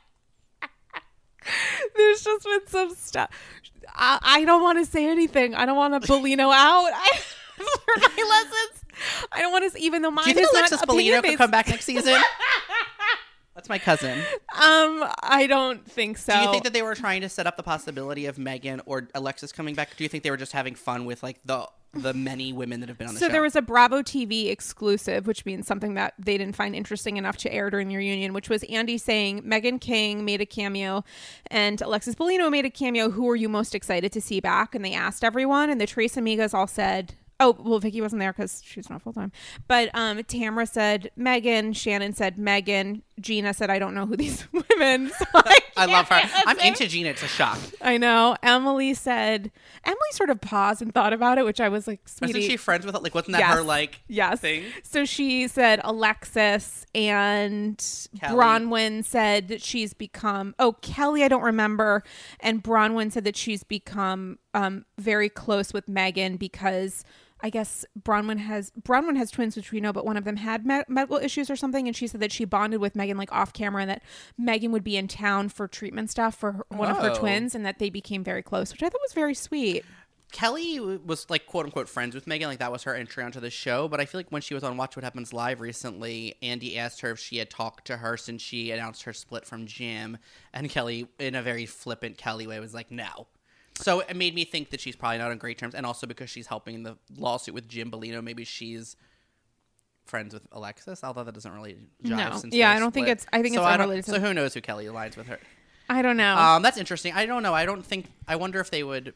C: There's just been some stuff. I don't want to say anything. I don't want to Bellino out. For my lessons. I don't want to, even though mine
B: Do you think
C: is
B: Alexis
C: not
B: Bellino could come back next season? That's my cousin.
C: I don't think so.
B: Do you think that they were trying to set up the possibility of Megan or Alexis coming back? Do you think they were just having fun with like the many women that have been on the show?
C: So there was a Bravo TV exclusive, which means something that they didn't find interesting enough to air during the reunion, which was Andy saying Meghan King made a cameo and Alexis Bellino made a cameo. Who are you most excited to see back? And they asked everyone, and the Tres Amigas all said, oh, well, Vicky wasn't there because she's not full-time. But Tamra said Megan. Shannon said Megan. Gina said, I don't know who these women. So
B: I love her. I'm into Gina. It's a shock.
C: I know. Emily sort of paused and thought about it, which I was like, sweetie.
B: Wasn't she friends with it? Like, wasn't that her, like, thing?
C: So she said Alexis, and Kelly. Bronwyn said that she's become, Kelly, I don't remember. And Bronwyn said that she's become very close with Megan because I guess Bronwyn has twins, which we know, but one of them had medical issues or something. And she said that she bonded with Meghan like off camera, and that Meghan would be in town for treatment stuff for one of her twins, and that they became very close, which I thought was very sweet.
B: Kelly was like quote unquote friends with Meghan, like that was her entry onto the show. But I feel like when she was on Watch What Happens Live recently, Andy asked her if she had talked to her since she announced her split from Jim, and Kelly, in a very flippant Kelly way, was like, no. So it made me think that she's probably not on great terms, and also because she's helping in the lawsuit with Jim Bellino, maybe she's friends with Alexis, although that doesn't really jive.
C: No. Yeah, I don't think it's. I think it's unrelated.
B: So who knows who Kelly aligns with her?
C: I don't know.
B: That's interesting. I don't know. I wonder if they would.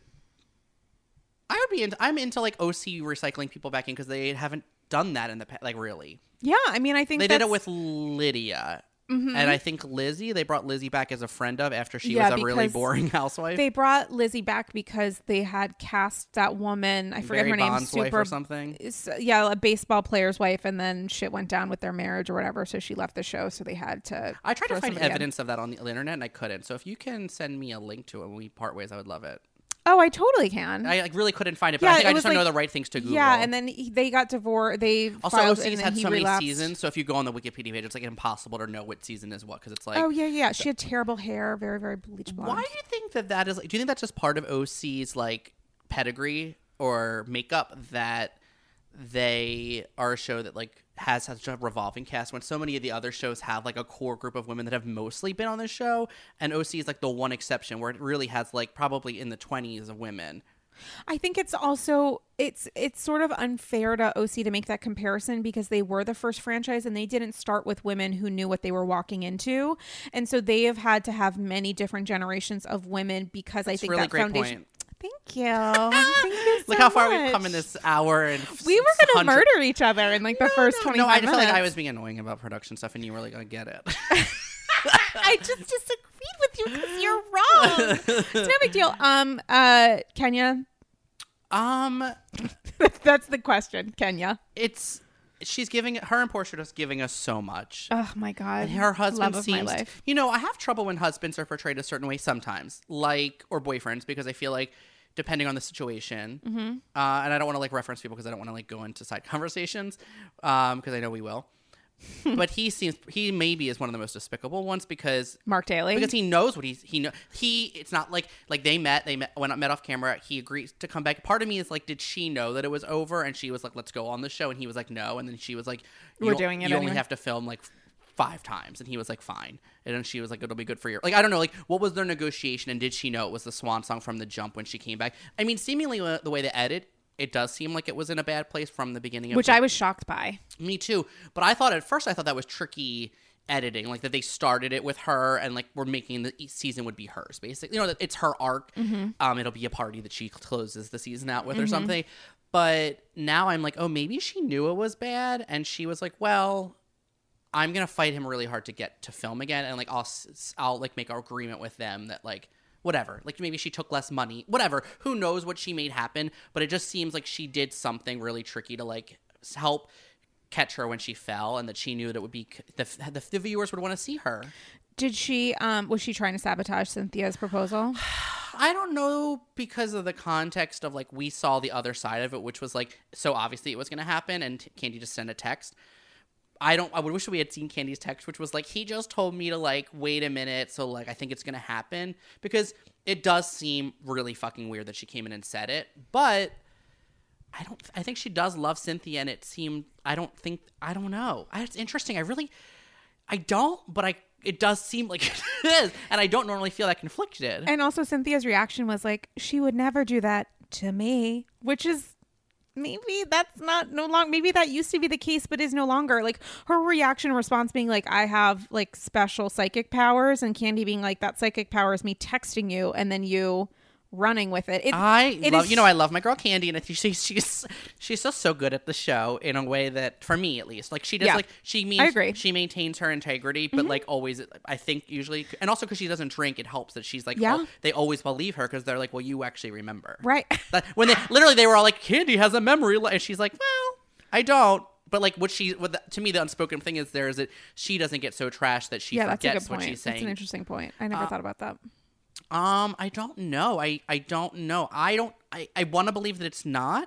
B: I'm into like OC recycling people back in because they haven't done that in the past. Like really.
C: Yeah, I mean, I think
B: they did it with Lydia. Mm-hmm. And I think they brought Lizzie back as a friend of after she was a really boring housewife.
C: They brought Lizzie back because they had cast that woman, I forget her name,
B: wife or something.
C: Yeah, a baseball player's wife, and then shit went down with their marriage or whatever, so she left the show, so they had to.
B: I tried to find evidence of that on the internet, and I couldn't. So if you can send me a link to it when we part ways, I would love it.
C: Oh, I totally can.
B: I really couldn't find it, but I think I just don't know the right things to Google.
C: Yeah, and then they got divorced. They
B: also
C: filed,
B: OC's had so many seasons, so if you go on the Wikipedia page, it's like impossible to know what season is what because it's like.
C: Oh yeah. She had terrible hair, very very bleach blonde.
B: Why do you think that is? Do you think that's just part of OC's like pedigree or makeup that they are a show that like has such a revolving cast when so many of the other shows have like a core group of women that have mostly been on the show, and OC is like the one exception where it really has like probably in the 20s of women.
C: I think it's also it's sort of unfair to OC to make that comparison because they were the first franchise and they didn't start with women who knew what they were walking into, and so they have had to have many different generations of women because I think
B: really
C: that
B: great
C: foundation.
B: Point.
C: Thank you. Thank you so
B: Look how far
C: much.
B: we've come in this hour. And
C: we were going to murder each other in like the first 25 minutes.
B: No, I just felt like I was being annoying about production stuff and you were like, I get it.
C: I just disagreed with you because you're wrong. It's no big deal. Kenya? That's the question. Kenya?
B: She's giving her and Portia just giving us so much.
C: Oh my god,
B: and her husband
C: seems. My life.
B: You know, I have trouble when husbands are portrayed a certain way sometimes, like or boyfriends, because I feel like depending on the situation, and I don't want to like reference people because I don't want to like go into side conversations, because I know we will. But he maybe is one of the most despicable ones because
C: Mark Daly,
B: because he knows what it's not like they met when I met off camera. He agreed to come back. Part of me is like, did she know that it was over? And she was like, let's go on the show. And he was like, no. And then she was like,
C: we're doing it.
B: You
C: anyway.
B: only have to film like 5 times. And he was like, fine. And then she was like, it'll be good for your like I don't know like what was their negotiation and did she know it was the swan song from the jump when she came back? I mean, seemingly the way they edit. It does seem like it was in a bad place from the beginning.
C: Which I was shocked by.
B: Me too. But I thought at first that was tricky editing. Like that they started it with her and like we're making the season would be hers basically. You know, that it's her arc. Mm-hmm. It'll be a party that she closes the season out with or something. But now I'm like, oh, maybe she knew it was bad. And she was like, well, I'm going to fight him really hard to get to film again. And like, I'll like make our agreement with them that like, whatever, like maybe she took less money, whatever, who knows what she made happen, but it just seems like she did something really tricky to like help catch her when she fell and that she knew that it would be the viewers would want to see her.
C: Did she was she trying to sabotage Cynthia's proposal?
B: I don't know because of the context of like we saw the other side of it, which was like so obviously it was going to happen and Candy just sent a text. I would wish we had seen Candy's text, which was like, he just told me to like, wait a minute. So like, I think it's going to happen because it does seem really fucking weird that she came in and said it, but I think she does love Cynthia and it seemed, I don't know. It's interesting. It does seem like it is. And I don't normally feel that conflicted.
C: And also Cynthia's reaction was like, she would never do that to me, which is, maybe that's maybe that used to be the case but is no longer. Like her reaction and response being like, I have like special psychic powers, and Candy being like, that psychic power is me texting you and then you running with it.
B: I love my girl Candy, and I think she's so good at the show in a way that, for me at least, like she does, like I agree. She maintains her integrity, but like always, I think usually, and also because she doesn't drink, it helps that she's like, they always believe her because they're like, well, you actually remember,
C: right?
B: When they were all like, Candy has a memory, and she's like, well, I don't. But like to me, the unspoken thing is that she doesn't get so trashed that she forgets what she's saying.
C: That's an interesting point. I never thought about that.
B: I don't know. I don't know. I want to believe that it's not,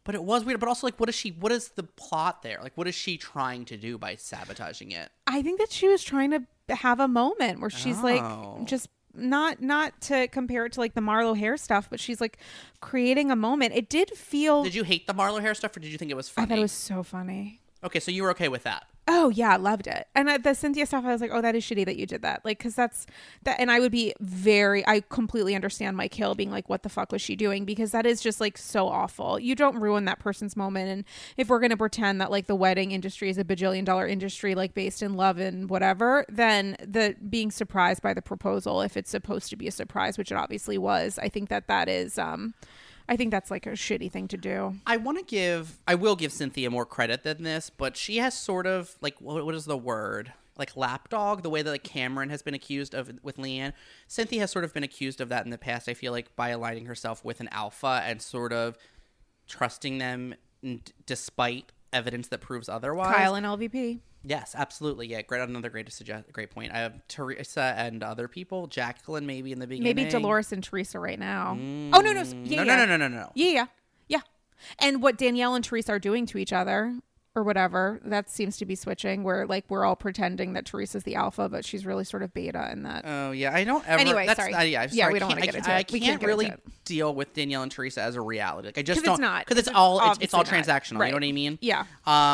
B: But it was weird. But also, like, what is the plot there? Like, what is she trying to do by sabotaging it?
C: I think that she was trying to have a moment where she's like, just not to compare it to like the Marlo hair stuff, but she's like creating a moment. It did feel.
B: Did you hate the Marlo hair stuff, or did you think it was funny?
C: I thought it was so funny.
B: Okay, so you were okay with that.
C: Oh yeah, loved it. And the Cynthia stuff, I was like, oh, that is shitty that you did that. Like, cause that's that. And I would be I completely understand Mike Hill being like, what the fuck was she doing? Because that is just like so awful. You don't ruin that person's moment. And if we're going to pretend that like the wedding industry is a bajillion-dollar industry, like based in love and whatever, then the being surprised by the proposal, if it's supposed to be a surprise, which it obviously was, I think that is, I think that's like a shitty thing to do.
B: I will give Cynthia more credit than this, but she has sort of like, what is the word? Like lapdog, the way that like Cameron has been accused of with Leanne. Cynthia has sort of been accused of that in the past, I feel like, by aligning herself with an alpha and sort of trusting them despite evidence that proves otherwise.
C: Kyle and LVP.
B: Yes, absolutely. Yeah, another great point. I have Teresa and other people. Jacqueline, maybe in the beginning.
C: Maybe Dolores and Teresa right now. Oh no, no. Yeah. And what Danielle and Teresa are doing to each other, or whatever, that seems to be switching. Where like we're all pretending that Teresa's the alpha, but she's really sort of beta in that.
B: Oh yeah, I don't ever.
C: Anyway, sorry.
B: Yeah,
C: we don't want to get into it.
B: I can't really deal with Danielle and Teresa as a reality. Like I just don't.
C: It's not
B: because it's all transactional.
C: Right.
B: You know what I mean?
C: Yeah.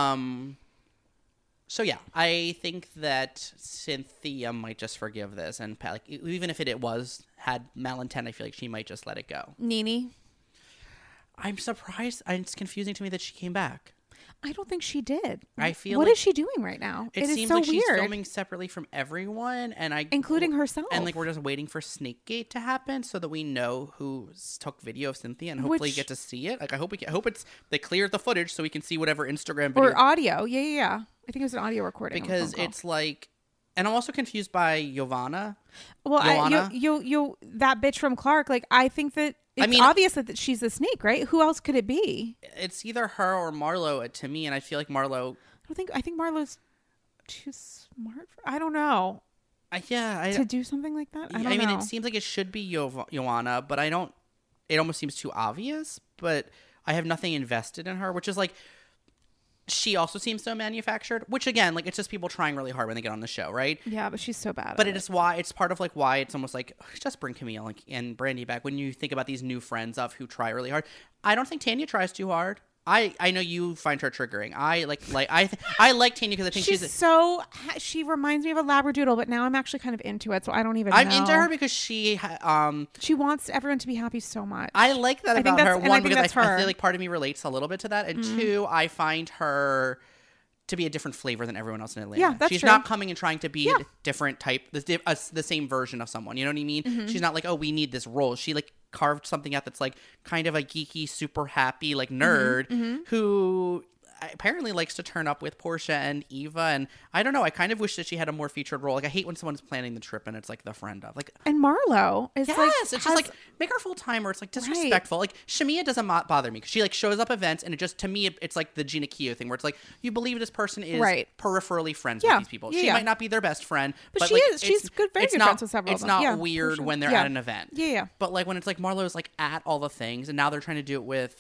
B: So yeah, I think that Cynthia might just forgive this, and like even if it had malintent, I feel like she might just let it go.
C: Nene,
B: I'm surprised. It's confusing to me that she came back.
C: I don't think she did.
B: I feel.
C: What is she doing right now?
B: It seems
C: is so
B: like
C: weird.
B: She's filming separately from everyone,
C: including herself.
B: And like we're just waiting for Snakegate to happen so that we know who took video of Cynthia and hopefully get to see it. Like I hope they cleared the footage so we can see whatever Instagram video
C: or audio. Yeah. I think it was an audio recording
B: because it's like. And I'm also confused by Giovanna.
C: Well, you that bitch from Clark. Like I think that. It's obvious that she's a snake, right? Who else could it be?
B: It's either her or Marlo to me, and I feel like Marlo.
C: I think Marlo's too smart. I don't know. To do something like that. I don't know.
B: It seems like it should be Joanna, but I don't. It almost seems too obvious. But I have nothing invested in her, which is like. She also seems so manufactured, which again, like it's just people trying really hard when they get on the show, right?
C: Yeah, but she's so bad.
B: But it's part of like why it's almost like just bring Camille and Brandy back when you think about these new friends who try really hard. I don't think Tanya tries too hard. I know you find her triggering. I like Tanya because I think
C: she reminds me of a Labradoodle, but now I'm actually kind of into it, so I don't even know.
B: I'm into her because she
C: wants everyone to be happy so much.
B: I like that about her. One, because I feel like part of me relates a little bit to that, and two, I find her to be a different flavor than everyone else in Atlanta.
C: Yeah, that's
B: She's
C: true.
B: not coming and trying to be a different type, the same version of someone. You know what I mean? Mm-hmm. She's not like, oh, we need this role. She like carved something out that's like kind of a geeky, super happy like nerd who apparently likes to turn up with Portia and Eva, and I don't know. I kind of wish that she had a more featured role. Like I hate when someone's planning the trip and it's like the friend of like.
C: And Marlo is
B: it's just like make her full time, or it's like disrespectful. Right. Like Shamia doesn't bother me because she like shows up events, and it just to me it's like the Gina Keo thing where it's like you believe this person is peripherally friends with these people. She might not be their best friend, but
C: she
B: like,
C: is. She's good, very good friends with several.
B: It's not weird when they're at an event.
C: Yeah.
B: But like when it's like Marlo's like at all the things, and now they're trying to do it with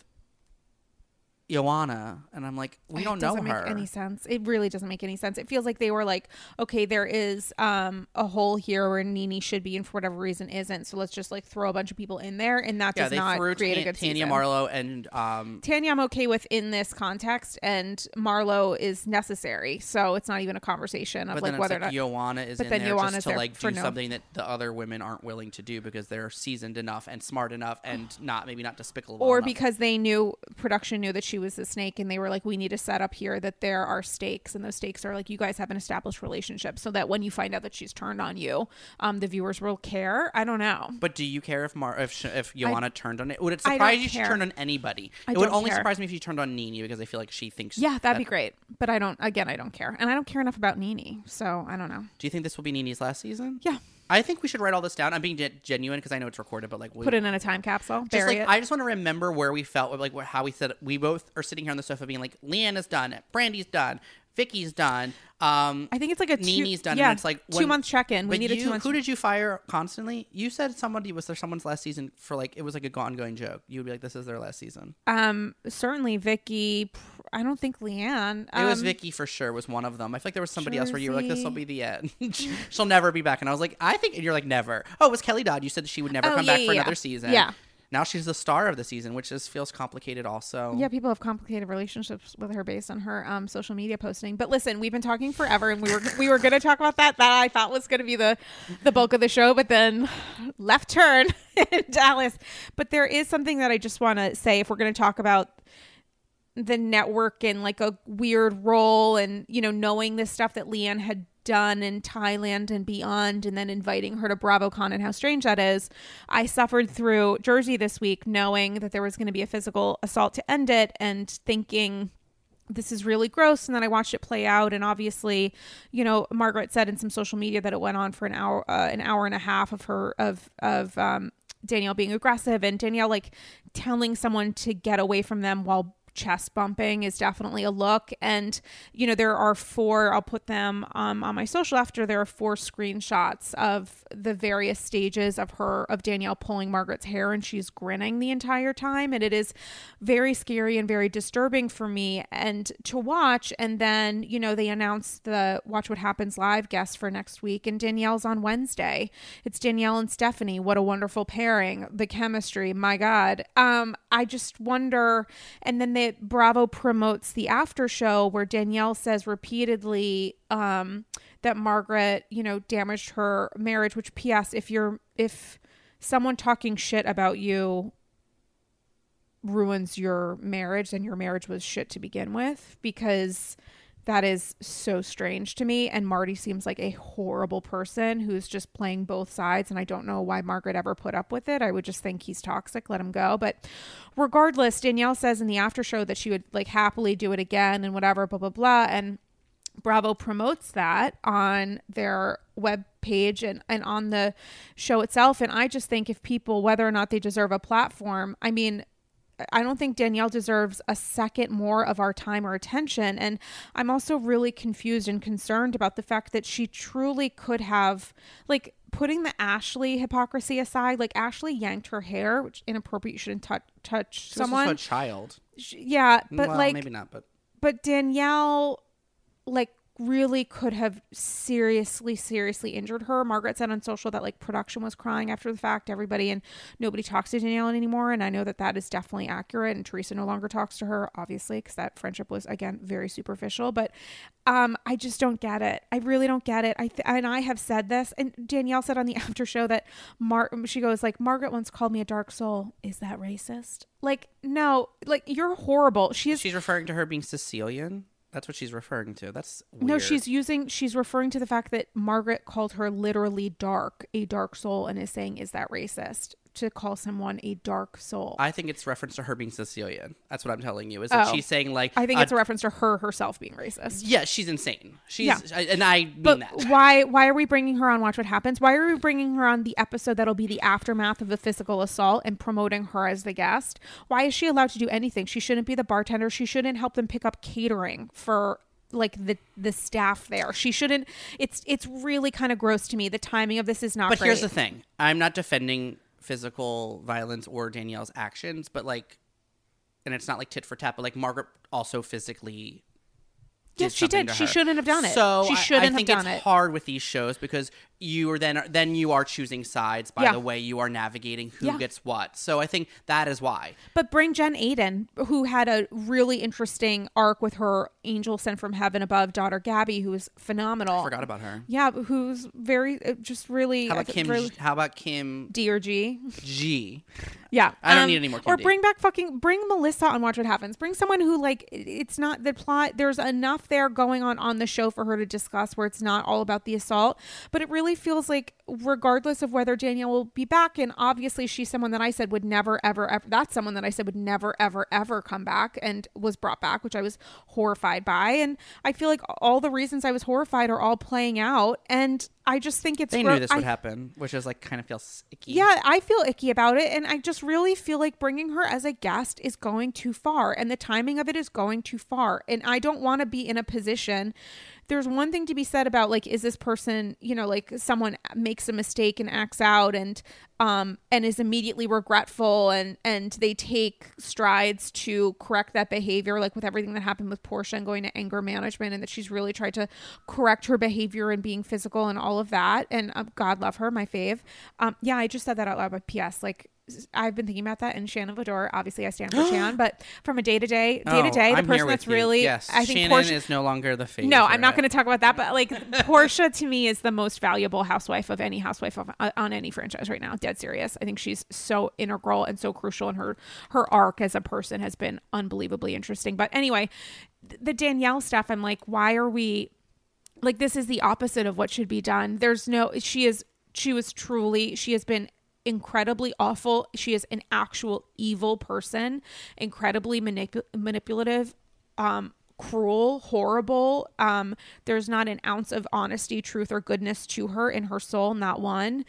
B: Joanna, and I'm like, we don't know her. It doesn't
C: make any sense. It really doesn't make any sense. It feels like they were like, okay, there is a hole here where Nene should be, and for whatever reason isn't. So let's just like throw a bunch of people in there, and that does not create a good
B: Tanya,
C: season.
B: Marlo, and
C: Tanya, I'm okay with in this context, and Marlo is necessary. So it's not even a conversation of
B: but
C: like
B: then
C: whether
B: it's like Joanna is in there
C: Joanna's
B: just to like do something that the other women aren't willing to do because they're seasoned enough and smart enough and maybe not despicable
C: or
B: enough.
C: Because production knew that she was the snake, and they were like, we need to set up here that there are stakes, and those stakes are like you guys have an established relationship, so that when you find out that she's turned on you, the viewers will care. I don't know.
B: But do you care if Joanna turned on it? Would it surprise you if she turned on anybody? It would only surprise me if she turned on Nene because I feel like she thinks
C: that'd be great. But I don't care, and I don't care enough about Nene, so I don't know.
B: Do you think this will be Nene's last season?
C: Yeah.
B: I think we should write all this down. I'm being genuine because I know it's recorded, but like
C: put it in a time capsule. Bury it.
B: I just want to remember where we felt like how we said we both are sitting here on the sofa being like, Leanne is done, Brandy's done, Vicky's done.
C: I think it's like a
B: Nini's done. Yeah, and it's like
C: 2-month check-in. We need a 2-month.
B: Who did you fire constantly? You said was there someone's last season for like it was like a ongoing joke. You would be like, this is their last season.
C: Certainly Vicky. I don't think Leanne.
B: It was Vicky for sure. Was one of them. I feel like there was somebody else where you were like, this will be the end. She'll never be back. And I was like, I think. And you're like, never. Oh, it was Kelly Dodd. You said that she would never come back for another season.
C: Yeah.
B: Now she's the star of the season, which just feels complicated also.
C: Yeah, people have complicated relationships with her based on her social media posting. But listen, we've been talking forever, and we were going to talk about that I thought was going to be the bulk of the show, but then left turn in Dallas. But there is something that I just want to say if we're going to talk about the network and like a weird role and, you know, knowing this stuff that Leanne had done in Thailand and beyond, and then inviting her to BravoCon and how strange that is. I suffered through Jersey this week knowing that there was going to be a physical assault to end it and thinking this is really gross. And then I watched it play out. And obviously, you know, Margaret said in some social media that it went on for an hour and a half of Danielle being aggressive and Danielle like telling someone to get away from them while chest bumping is definitely a look. And, you know, there are 4, I'll put them on my social after, there are 4 screenshots of the various stages of Danielle pulling Margaret's hair and she's grinning the entire time. And it is very scary and very disturbing for me and to watch. And then, you know, they announced the Watch What Happens Live guest for next week and Danielle's on Wednesday. It's Danielle and Stephanie. What a wonderful pairing. The chemistry. My God. I just wonder. And then Bravo promotes the after show where Danielle says repeatedly that Margaret, you know, damaged her marriage, which PS, if someone talking shit about you ruins your marriage, then your marriage was shit to begin with, because that is so strange to me. And Marty seems like a horrible person who's just playing both sides. And I don't know why Margaret ever put up with it. I would just think he's toxic. Let him go. But regardless, Danielle says in the after show that she would like happily do it again and whatever, blah, blah, blah. And Bravo promotes that on their web page and on the show itself. And I just think if people, whether or not they deserve a platform, I mean, I don't think Danielle deserves a second more of our time or attention. And I'm also really confused and concerned about the fact that she truly could have, like, putting the Ashley hypocrisy aside, like Ashley yanked her hair, which inappropriate. You shouldn't touch someone.
B: She was also a child.
C: Yeah, but
B: well,
C: like
B: maybe not,
C: but Danielle, like, really could have seriously injured her. Margaret said on social that like production was crying after the fact, everybody, and nobody talks to Danielle anymore. And I know that is definitely accurate. And Teresa no longer talks to her, obviously, because that friendship was, again, very superficial. But I just don't get it. I really don't get it. And I have said this, and Danielle said on the after show that she goes like, Margaret once called me a dark soul. Is that racist? Like, no, like, you're horrible.
B: She's referring to her being Sicilian. That's what she's referring to. That's weird.
C: No, she's referring to the fact that Margaret called her literally a dark soul, and is saying, is that racist to call someone a dark soul?
B: I think it's reference to her being Sicilian. That's what I'm telling you. Is that she's saying like,
C: I think it's a reference to her herself being racist.
B: Yeah, she's insane. And I mean
C: but
B: that.
C: Why are we bringing her on Watch What Happens? Why are we bringing her on the episode that'll be the aftermath of the physical assault and promoting her as the guest? Why is she allowed to do anything? She shouldn't be the bartender. She shouldn't help them pick up catering for like the staff there. She shouldn't. It's really kind of gross to me. The timing of this is not great.
B: But here's the thing. I'm not defending physical violence or Danielle's actions, but like, and it's not like tit for tat, but like Margaret also physically
C: yes, she did. She shouldn't have done it.
B: So
C: she shouldn't have done it.
B: I think it's hard with these shows because you are then you are choosing sides by the way you are navigating who gets what. So I think that is why.
C: But bring Jen Aydin, who had a really interesting arc with her angel sent from heaven above daughter Gabby, who is phenomenal.
B: I forgot about her.
C: Yeah, who's very just really.
B: How about Kim?
C: D or G?
B: G.
C: Yeah,
B: I don't need any more. Kim
C: or
B: D.
C: bring Melissa on Watch What Happens. Bring someone who like it's not the plot. There's enough there going on the show for her to discuss where it's not all about the assault, but it really really feels like regardless of whether Danielle will be back, and obviously she's someone that I said would never, ever, ever, that's someone that I said would never, ever, ever come back and was brought back, which I was horrified by. And I feel like all the reasons I was horrified are all playing out. And I just think it's...
B: They knew this would happen, which is like kind of feels icky.
C: Yeah, I feel icky about it. And I just really feel like bringing her as a guest is going too far. And the timing of it is going too far. And I don't want to be in a position... There's one thing to be said about like, is this person, you know, like someone makes a mistake and acts out and is immediately regretful and they take strides to correct that behavior, like with everything that happened with Portia and going to anger management, and that she's really tried to correct her behavior and being physical and all of that. And God love her, my fave. Yeah, I just said that out loud, but P.S. like, I've been thinking about that, and Shannon Vador, obviously I stand for Shan, but from a day-to-day, the person that's really,
B: yes.
C: I think
B: Shannon
C: Portia
B: is no longer the favorite.
C: No, I'm not going to talk about that, but like Portia to me is the most valuable housewife of any housewife on any franchise right now. Dead serious. I think she's so integral and so crucial, and her arc as a person has been unbelievably interesting. But anyway, the Danielle stuff, I'm like, why are we, like, this is the opposite of what should be done. She has been incredibly awful. She is an actual evil person, incredibly manipulative, cruel, horrible. There's not an ounce of honesty, truth, or goodness to her in her soul, not one.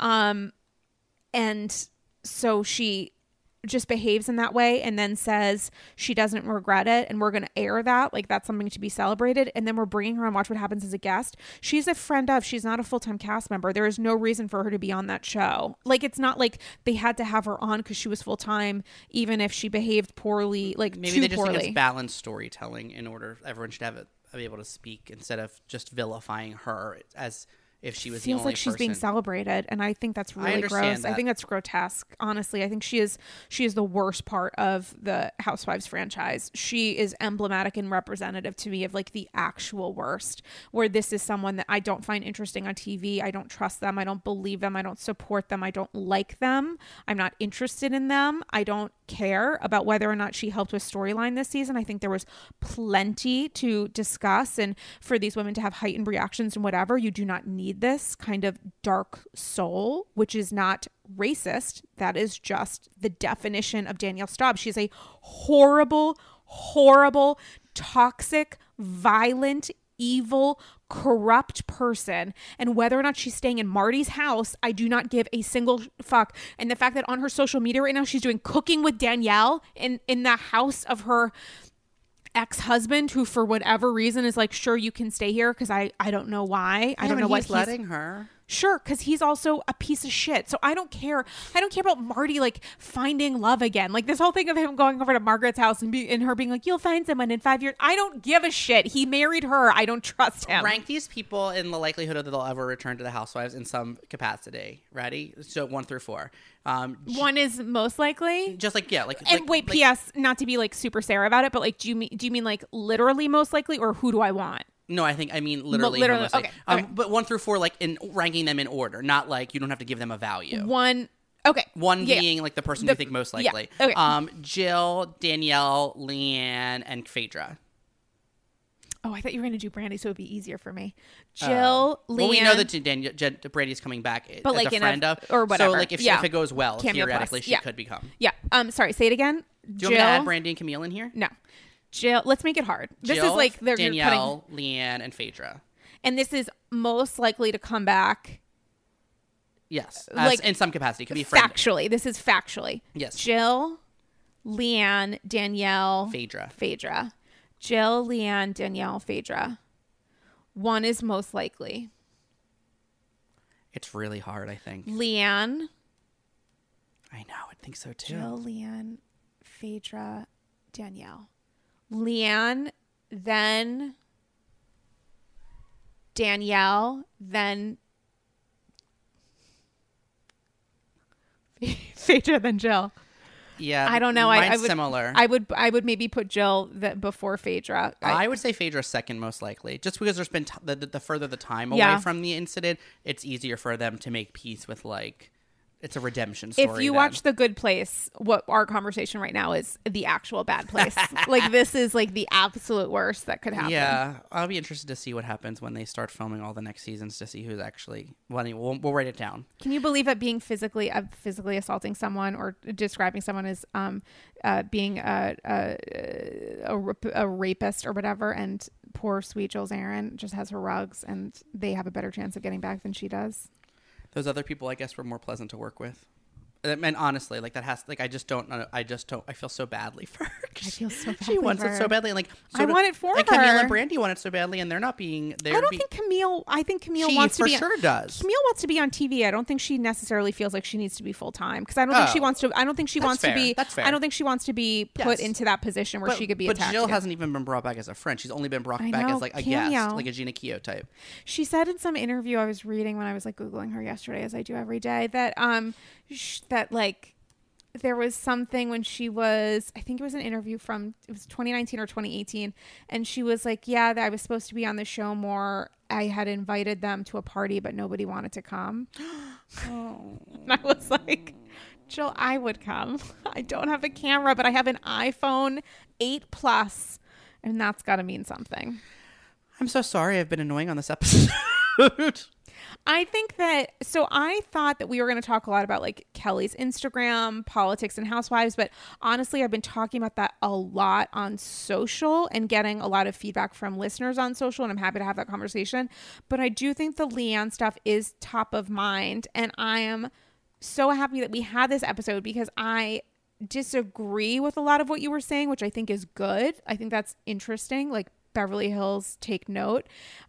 C: And so she just behaves in that way and then says she doesn't regret it, and we're going to air that like that's something to be celebrated, and then we're bringing her on Watch What Happens as a guest. She's a friend of, she's not a full-time cast member. There is no reason for her to be on that show. Like, it's not like they had to have her on because she was full-time, even if she behaved poorly, like
B: maybe
C: too
B: they just
C: poorly.
B: think it's balanced storytelling in order everyone should be able to speak instead of just vilifying her as if she was the only person.
C: Feels like she's being celebrated, and I think that's really gross. I think that's grotesque. Honestly, I think she is the worst part of the Housewives franchise. She is emblematic and representative to me of like the actual worst, where this is someone that I don't find interesting on TV. I don't trust them. I don't believe them. I don't support them. I don't like them. I'm not interested in them. I don't care about whether or not she helped with storyline this season. I think there was plenty to discuss, and for these women to have heightened reactions and whatever, you do not need this kind of dark soul, which is not racist. That is just the definition of Danielle Staub. She's a horrible, horrible, toxic, violent, evil, corrupt person, and whether or not she's staying in Marty's house, I do not give a single fuck. And the fact that on her social media right now she's doing cooking with Danielle in the house of her ex-husband, who for whatever reason is like, sure, you can stay here, because I don't know why. I don't know what
B: he's letting her.
C: Sure, because he's also a piece of shit. So I don't care. I don't care about Marty like finding love again. Like this whole thing of him going over to Margaret's house and her being like, you'll find someone in 5 years. I don't give a shit. He married her. I don't trust him.
B: Rank these people in the likelihood that they'll ever return to the Housewives in some capacity. Ready? So 1 through 4.
C: 1 is most likely.
B: Just like, yeah.
C: And wait, P.S. Not to be like super Sarah about it, but like, do you mean like literally most likely, or who do I want?
B: No, I mean literally.
C: Okay.
B: But 1 through 4, like in ranking them in order, not like you don't have to give them a value.
C: 1. Okay.
B: 1 being like the person you think most likely.
C: Yeah. Okay.
B: Jill, Danielle, Leanne, and Phaedra.
C: Oh, I thought you were going to do Brandy, so it would be easier for me. Jill, Leanne.
B: Well, we know that Brandy's coming back, but
C: like
B: as a friend of,
C: or whatever.
B: So like if it goes well, theoretically she could become.
C: Yeah. Sorry. Say it again.
B: Do you want me to add Brandy and Camille in here?
C: No. Jill, let's make it hard. This
B: Jill,
C: is like
B: Danielle, Leanne, and Phaedra.
C: And this is most likely to come back.
B: Yes, like in some capacity, could be
C: factually. This is factually.
B: Yes.
C: Jill, Leanne, Danielle,
B: Phaedra.
C: Jill, Leanne, Danielle, Phaedra. 1 is most likely.
B: It's really hard, I think.
C: Leanne.
B: I know. I think so too.
C: Jill, Leanne, Phaedra, Danielle. Leanne, then Danielle, then Phaedra, then Jill.
B: Yeah,
C: I don't know.
B: Mine's
C: I would,
B: similar.
C: I would maybe put Jill before Phaedra.
B: I would say Phaedra second most likely, just because there's been the further the time away from the incident, it's easier for them to make peace with like It's a redemption story.
C: If you watch The Good Place, what our conversation right now is the actual bad place. Like, this is like the absolute worst that could happen.
B: Yeah, I'll be interested to see what happens when they start filming all the next seasons to see who's actually. Well, anyway, we'll write it down.
C: Can you believe that being physically assaulting someone or describing someone as being a rapist or whatever, and poor sweet Jules Aaron just has her rugs and they have a better chance of getting back than she does?
B: Those other people, I guess, were more pleasant to work with. And honestly, like that has, like, I feel so badly for her.
C: I feel so badly.
B: She wants it so badly, and like
C: I want it for her.
B: Camille and Brandy want it so badly, and they're not being.
C: I think Camille wants to be.
B: She for sure does.
C: Camille wants to be on TV. I don't think she necessarily feels like she needs to be full time, because I don't think she wants to. I don't think she wants to be.
B: That's fair.
C: I don't think she wants to be put into that position where she could be attacked.
B: But Jill hasn't even been brought back as a friend. She's only been brought back as like a guest, like a Gina Keogh type.
C: She said in some interview I was reading when I was like Googling her yesterday, as I do every day, that that like. There was something when she was, I think it was an interview from, it was 2019 or 2018. And she was like, yeah, I was supposed to be on the show more. I had invited them to a party, but nobody wanted to come. And I was like, Jill, I would come. I don't have a camera, but I have an iPhone 8 Plus. And that's got to mean something.
B: I'm so sorry I've been annoying on this episode.
C: I think that, so I thought that we were going to talk a lot about like Kelly's Instagram, politics, and housewives, but honestly, I've been talking about that a lot on social and getting a lot of feedback from listeners on social, and I'm happy to have that conversation. But I do think the Leanne stuff is top of mind, and I am so happy that we had this episode, because I disagree with a lot of what you were saying, which I think is good. I think that's interesting. Like, Beverly Hills, take note.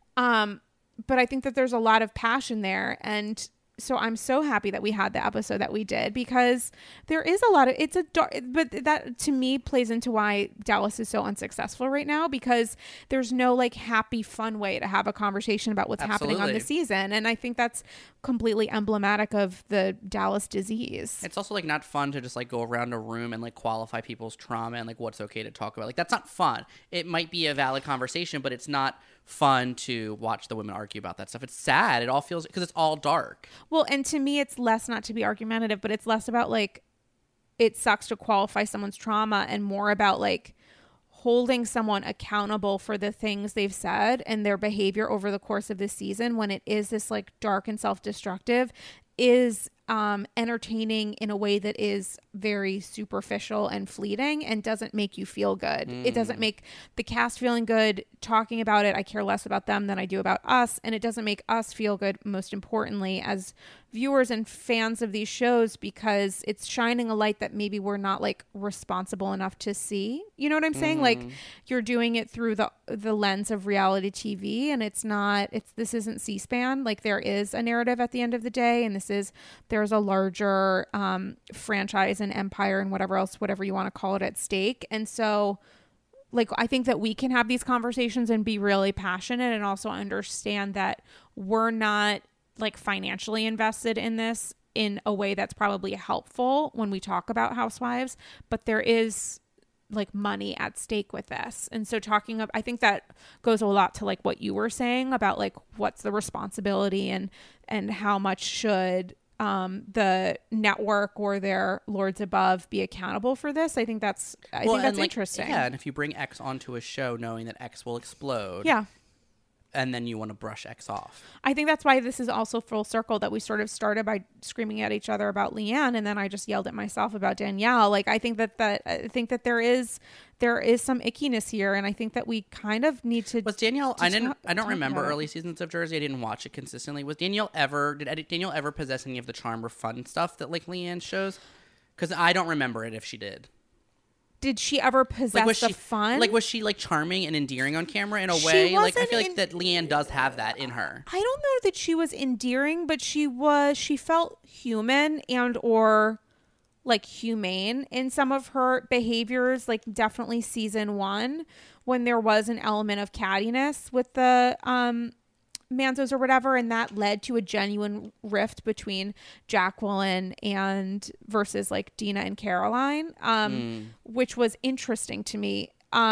C: But I think that there's a lot of passion there. And so I'm so happy that we had the episode that we did, because there is a lot of, it's a dark, but that to me plays into why Dallas is so unsuccessful right now, because there's no like happy, fun way to have a conversation about what's happening on the season. And I think that's completely emblematic of the Dallas disease.
B: It's also like not fun to just like go around a room and like qualify people's trauma and like what's okay to talk about. Like, that's not fun. It might be a valid conversation, but it's not fun to watch the women argue about that stuff. It's sad. It all feels, because it's all dark.
C: Well, and to me, it's less, not to be argumentative, but it's less about like, it sucks to qualify someone's trauma, and more about like holding someone accountable for the things they've said and their behavior over the course of this season, when it is this like dark and self-destructive, is entertaining in a way that is very superficial and fleeting and doesn't make you feel good. It doesn't make the cast feeling good talking about it. I care less about them than I do about us, and it doesn't make us feel good, most importantly, as viewers and fans of these shows, because it's shining a light that maybe we're not like responsible enough to see. You know what I'm saying? Like, you're doing it through the lens of reality TV, and this isn't C-SPAN. Like, there is a narrative at the end of the day, and there's a larger franchise and empire and whatever you want to call it at stake. And so like, I think that we can have these conversations and be really passionate, and also understand that we're not like financially invested in this in a way that's probably helpful when we talk about housewives, but there is like money at stake with this. And so I think that goes a lot to like what you were saying about like what's the responsibility and how much should the network or their lords above be accountable for this. I think that's interesting.
B: Yeah, and if you bring X onto a show knowing that X will explode,
C: yeah,
B: and then you want to brush X off.
C: I think that's why this is also full circle, that we sort of started by screaming at each other about Leanne, and then I just yelled at myself about Danielle. Like, I think that there is some ickiness here, and I think that we kind of need to.
B: Was Danielle? I don't remember early seasons of Jersey. I didn't watch it consistently. Did Danielle ever possess any of the charm or fun stuff that like Leanne shows? Because I don't remember it if she did.
C: Did she ever possess the fun?
B: Like, was she like charming and endearing on camera in a way? Like, I feel like that Leanne does have that in her.
C: I don't know that she was endearing, but she felt human and or like humane in some of her behaviors. Like, definitely season 1, when there was an element of cattiness with the Manzos or whatever, and that led to a genuine rift between Jacqueline and versus like Dina and Caroline, which was interesting to me.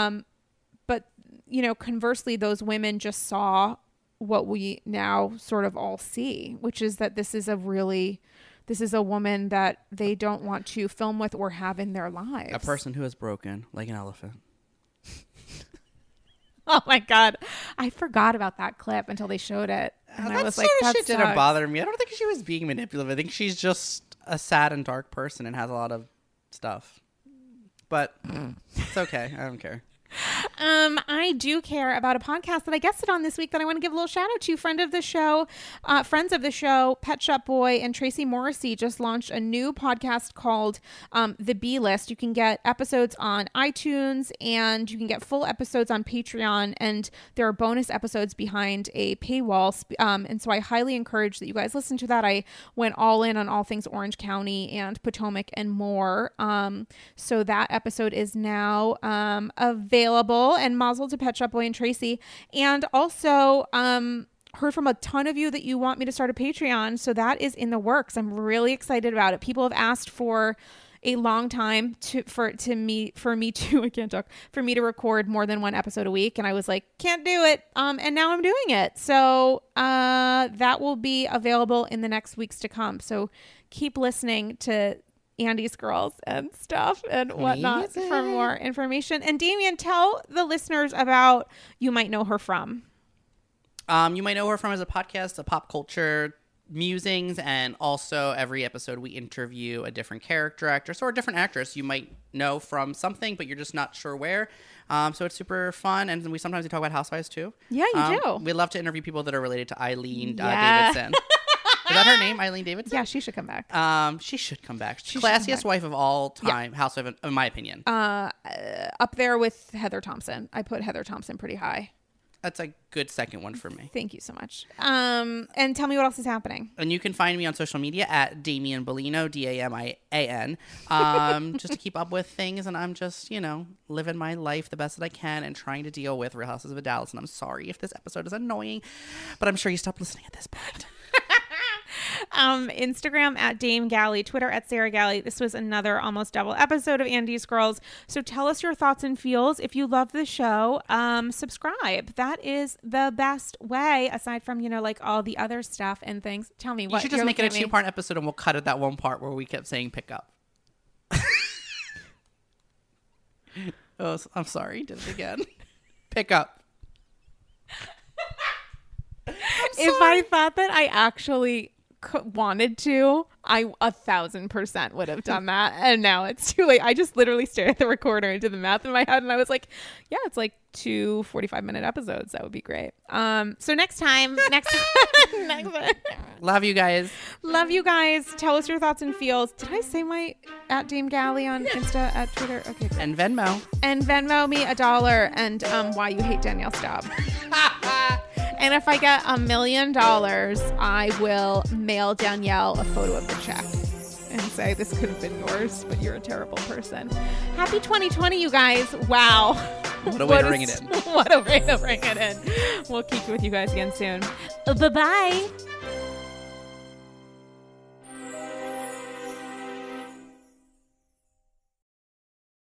C: But you know, conversely, those women just saw what we now sort of all see, which is that this is this is a woman that they don't want to film with or have in their lives.
B: A person who is broken like an elephant.
C: Oh my God. I forgot about that clip until they showed it. And I was like, that
B: shit didn't bother me. I don't think she was being manipulative. I think she's just a sad and dark person and has a lot of stuff. But it's okay. I don't care.
C: I do care about a podcast that I guested on this week that I want to give a little shout out to. Friends of the show, Pet Shop Boy and Tracy Morrissey just launched a new podcast called The B List. You can get episodes on iTunes and you can get full episodes on Patreon, and there are bonus episodes behind a paywall. And so I highly encourage that you guys listen to that. I went all in on all things Orange County and Potomac and more. So that episode is now available, and mazel to Pet Shop Boy and Tracy. And also heard from a ton of you that you want me to start a Patreon, so that is in the works. I'm really excited about it. People have asked for a long time for me to record more than one episode a week, and I was like, can't do it, and now I'm doing it. So that will be available in the next weeks to come, so keep listening to Andy's Girls and stuff and whatnot for more information. And Damien, tell the listeners about You Might Know Her From.
B: You might know her from as a podcast, a pop culture musings, and also every episode we interview a different character actress or a different actress you might know from something, but you're just not sure where. So it's super fun, and we sometimes talk about Housewives too.
C: Yeah, you do.
B: We love to interview people that are related to Eileen Davidson. Is that her name, Eileen Davidson?
C: Yeah, she should come back.
B: She should come back. Classiest wife of all time, housewife, in my opinion.
C: Up there with Heather Thompson. I put Heather Thompson pretty high.
B: That's a good second one for me.
C: Thank you so much. And tell me what else is happening.
B: And you can find me on social media at Damian Bellino, Damian, just to keep up with things. And I'm just, living my life the best that I can and trying to deal with Real Houses of Dallas. And I'm sorry if this episode is annoying, but I'm sure you stopped listening at this point.
C: Instagram at Dame Galley, Twitter at Sarah Galley. This was another almost double episode of Andy's Girls. So tell us your thoughts and feels. If you love the show, subscribe. That is the best way, aside from, like all the other stuff and things. Tell me what.
B: You should just make it a 2-part episode and we'll cut it that one part where we kept saying pick up. Oh, I'm sorry. Did it again. Pick up.
C: If I thought that I actually wanted to, I 1,000% would have done that, and now it's too late. I just literally stared at the recorder and did the math in my head, and I was like, yeah, it's like 2 45-minute episodes. That would be great. So next time
B: love you guys.
C: Tell us your thoughts and feels. Did I say my at Dame Galley on Insta, at Twitter? Okay, great.
B: And Venmo
C: me $1, and why you hate Danielle Staub. And if I get $1 million, I will mail Danielle a photo of the check and say, this could have been yours, but you're a terrible person. Happy 2020, you guys. Wow.
B: What a way to ring it in.
C: What a way to ring it in. We'll keep with you guys again soon. Bye-bye.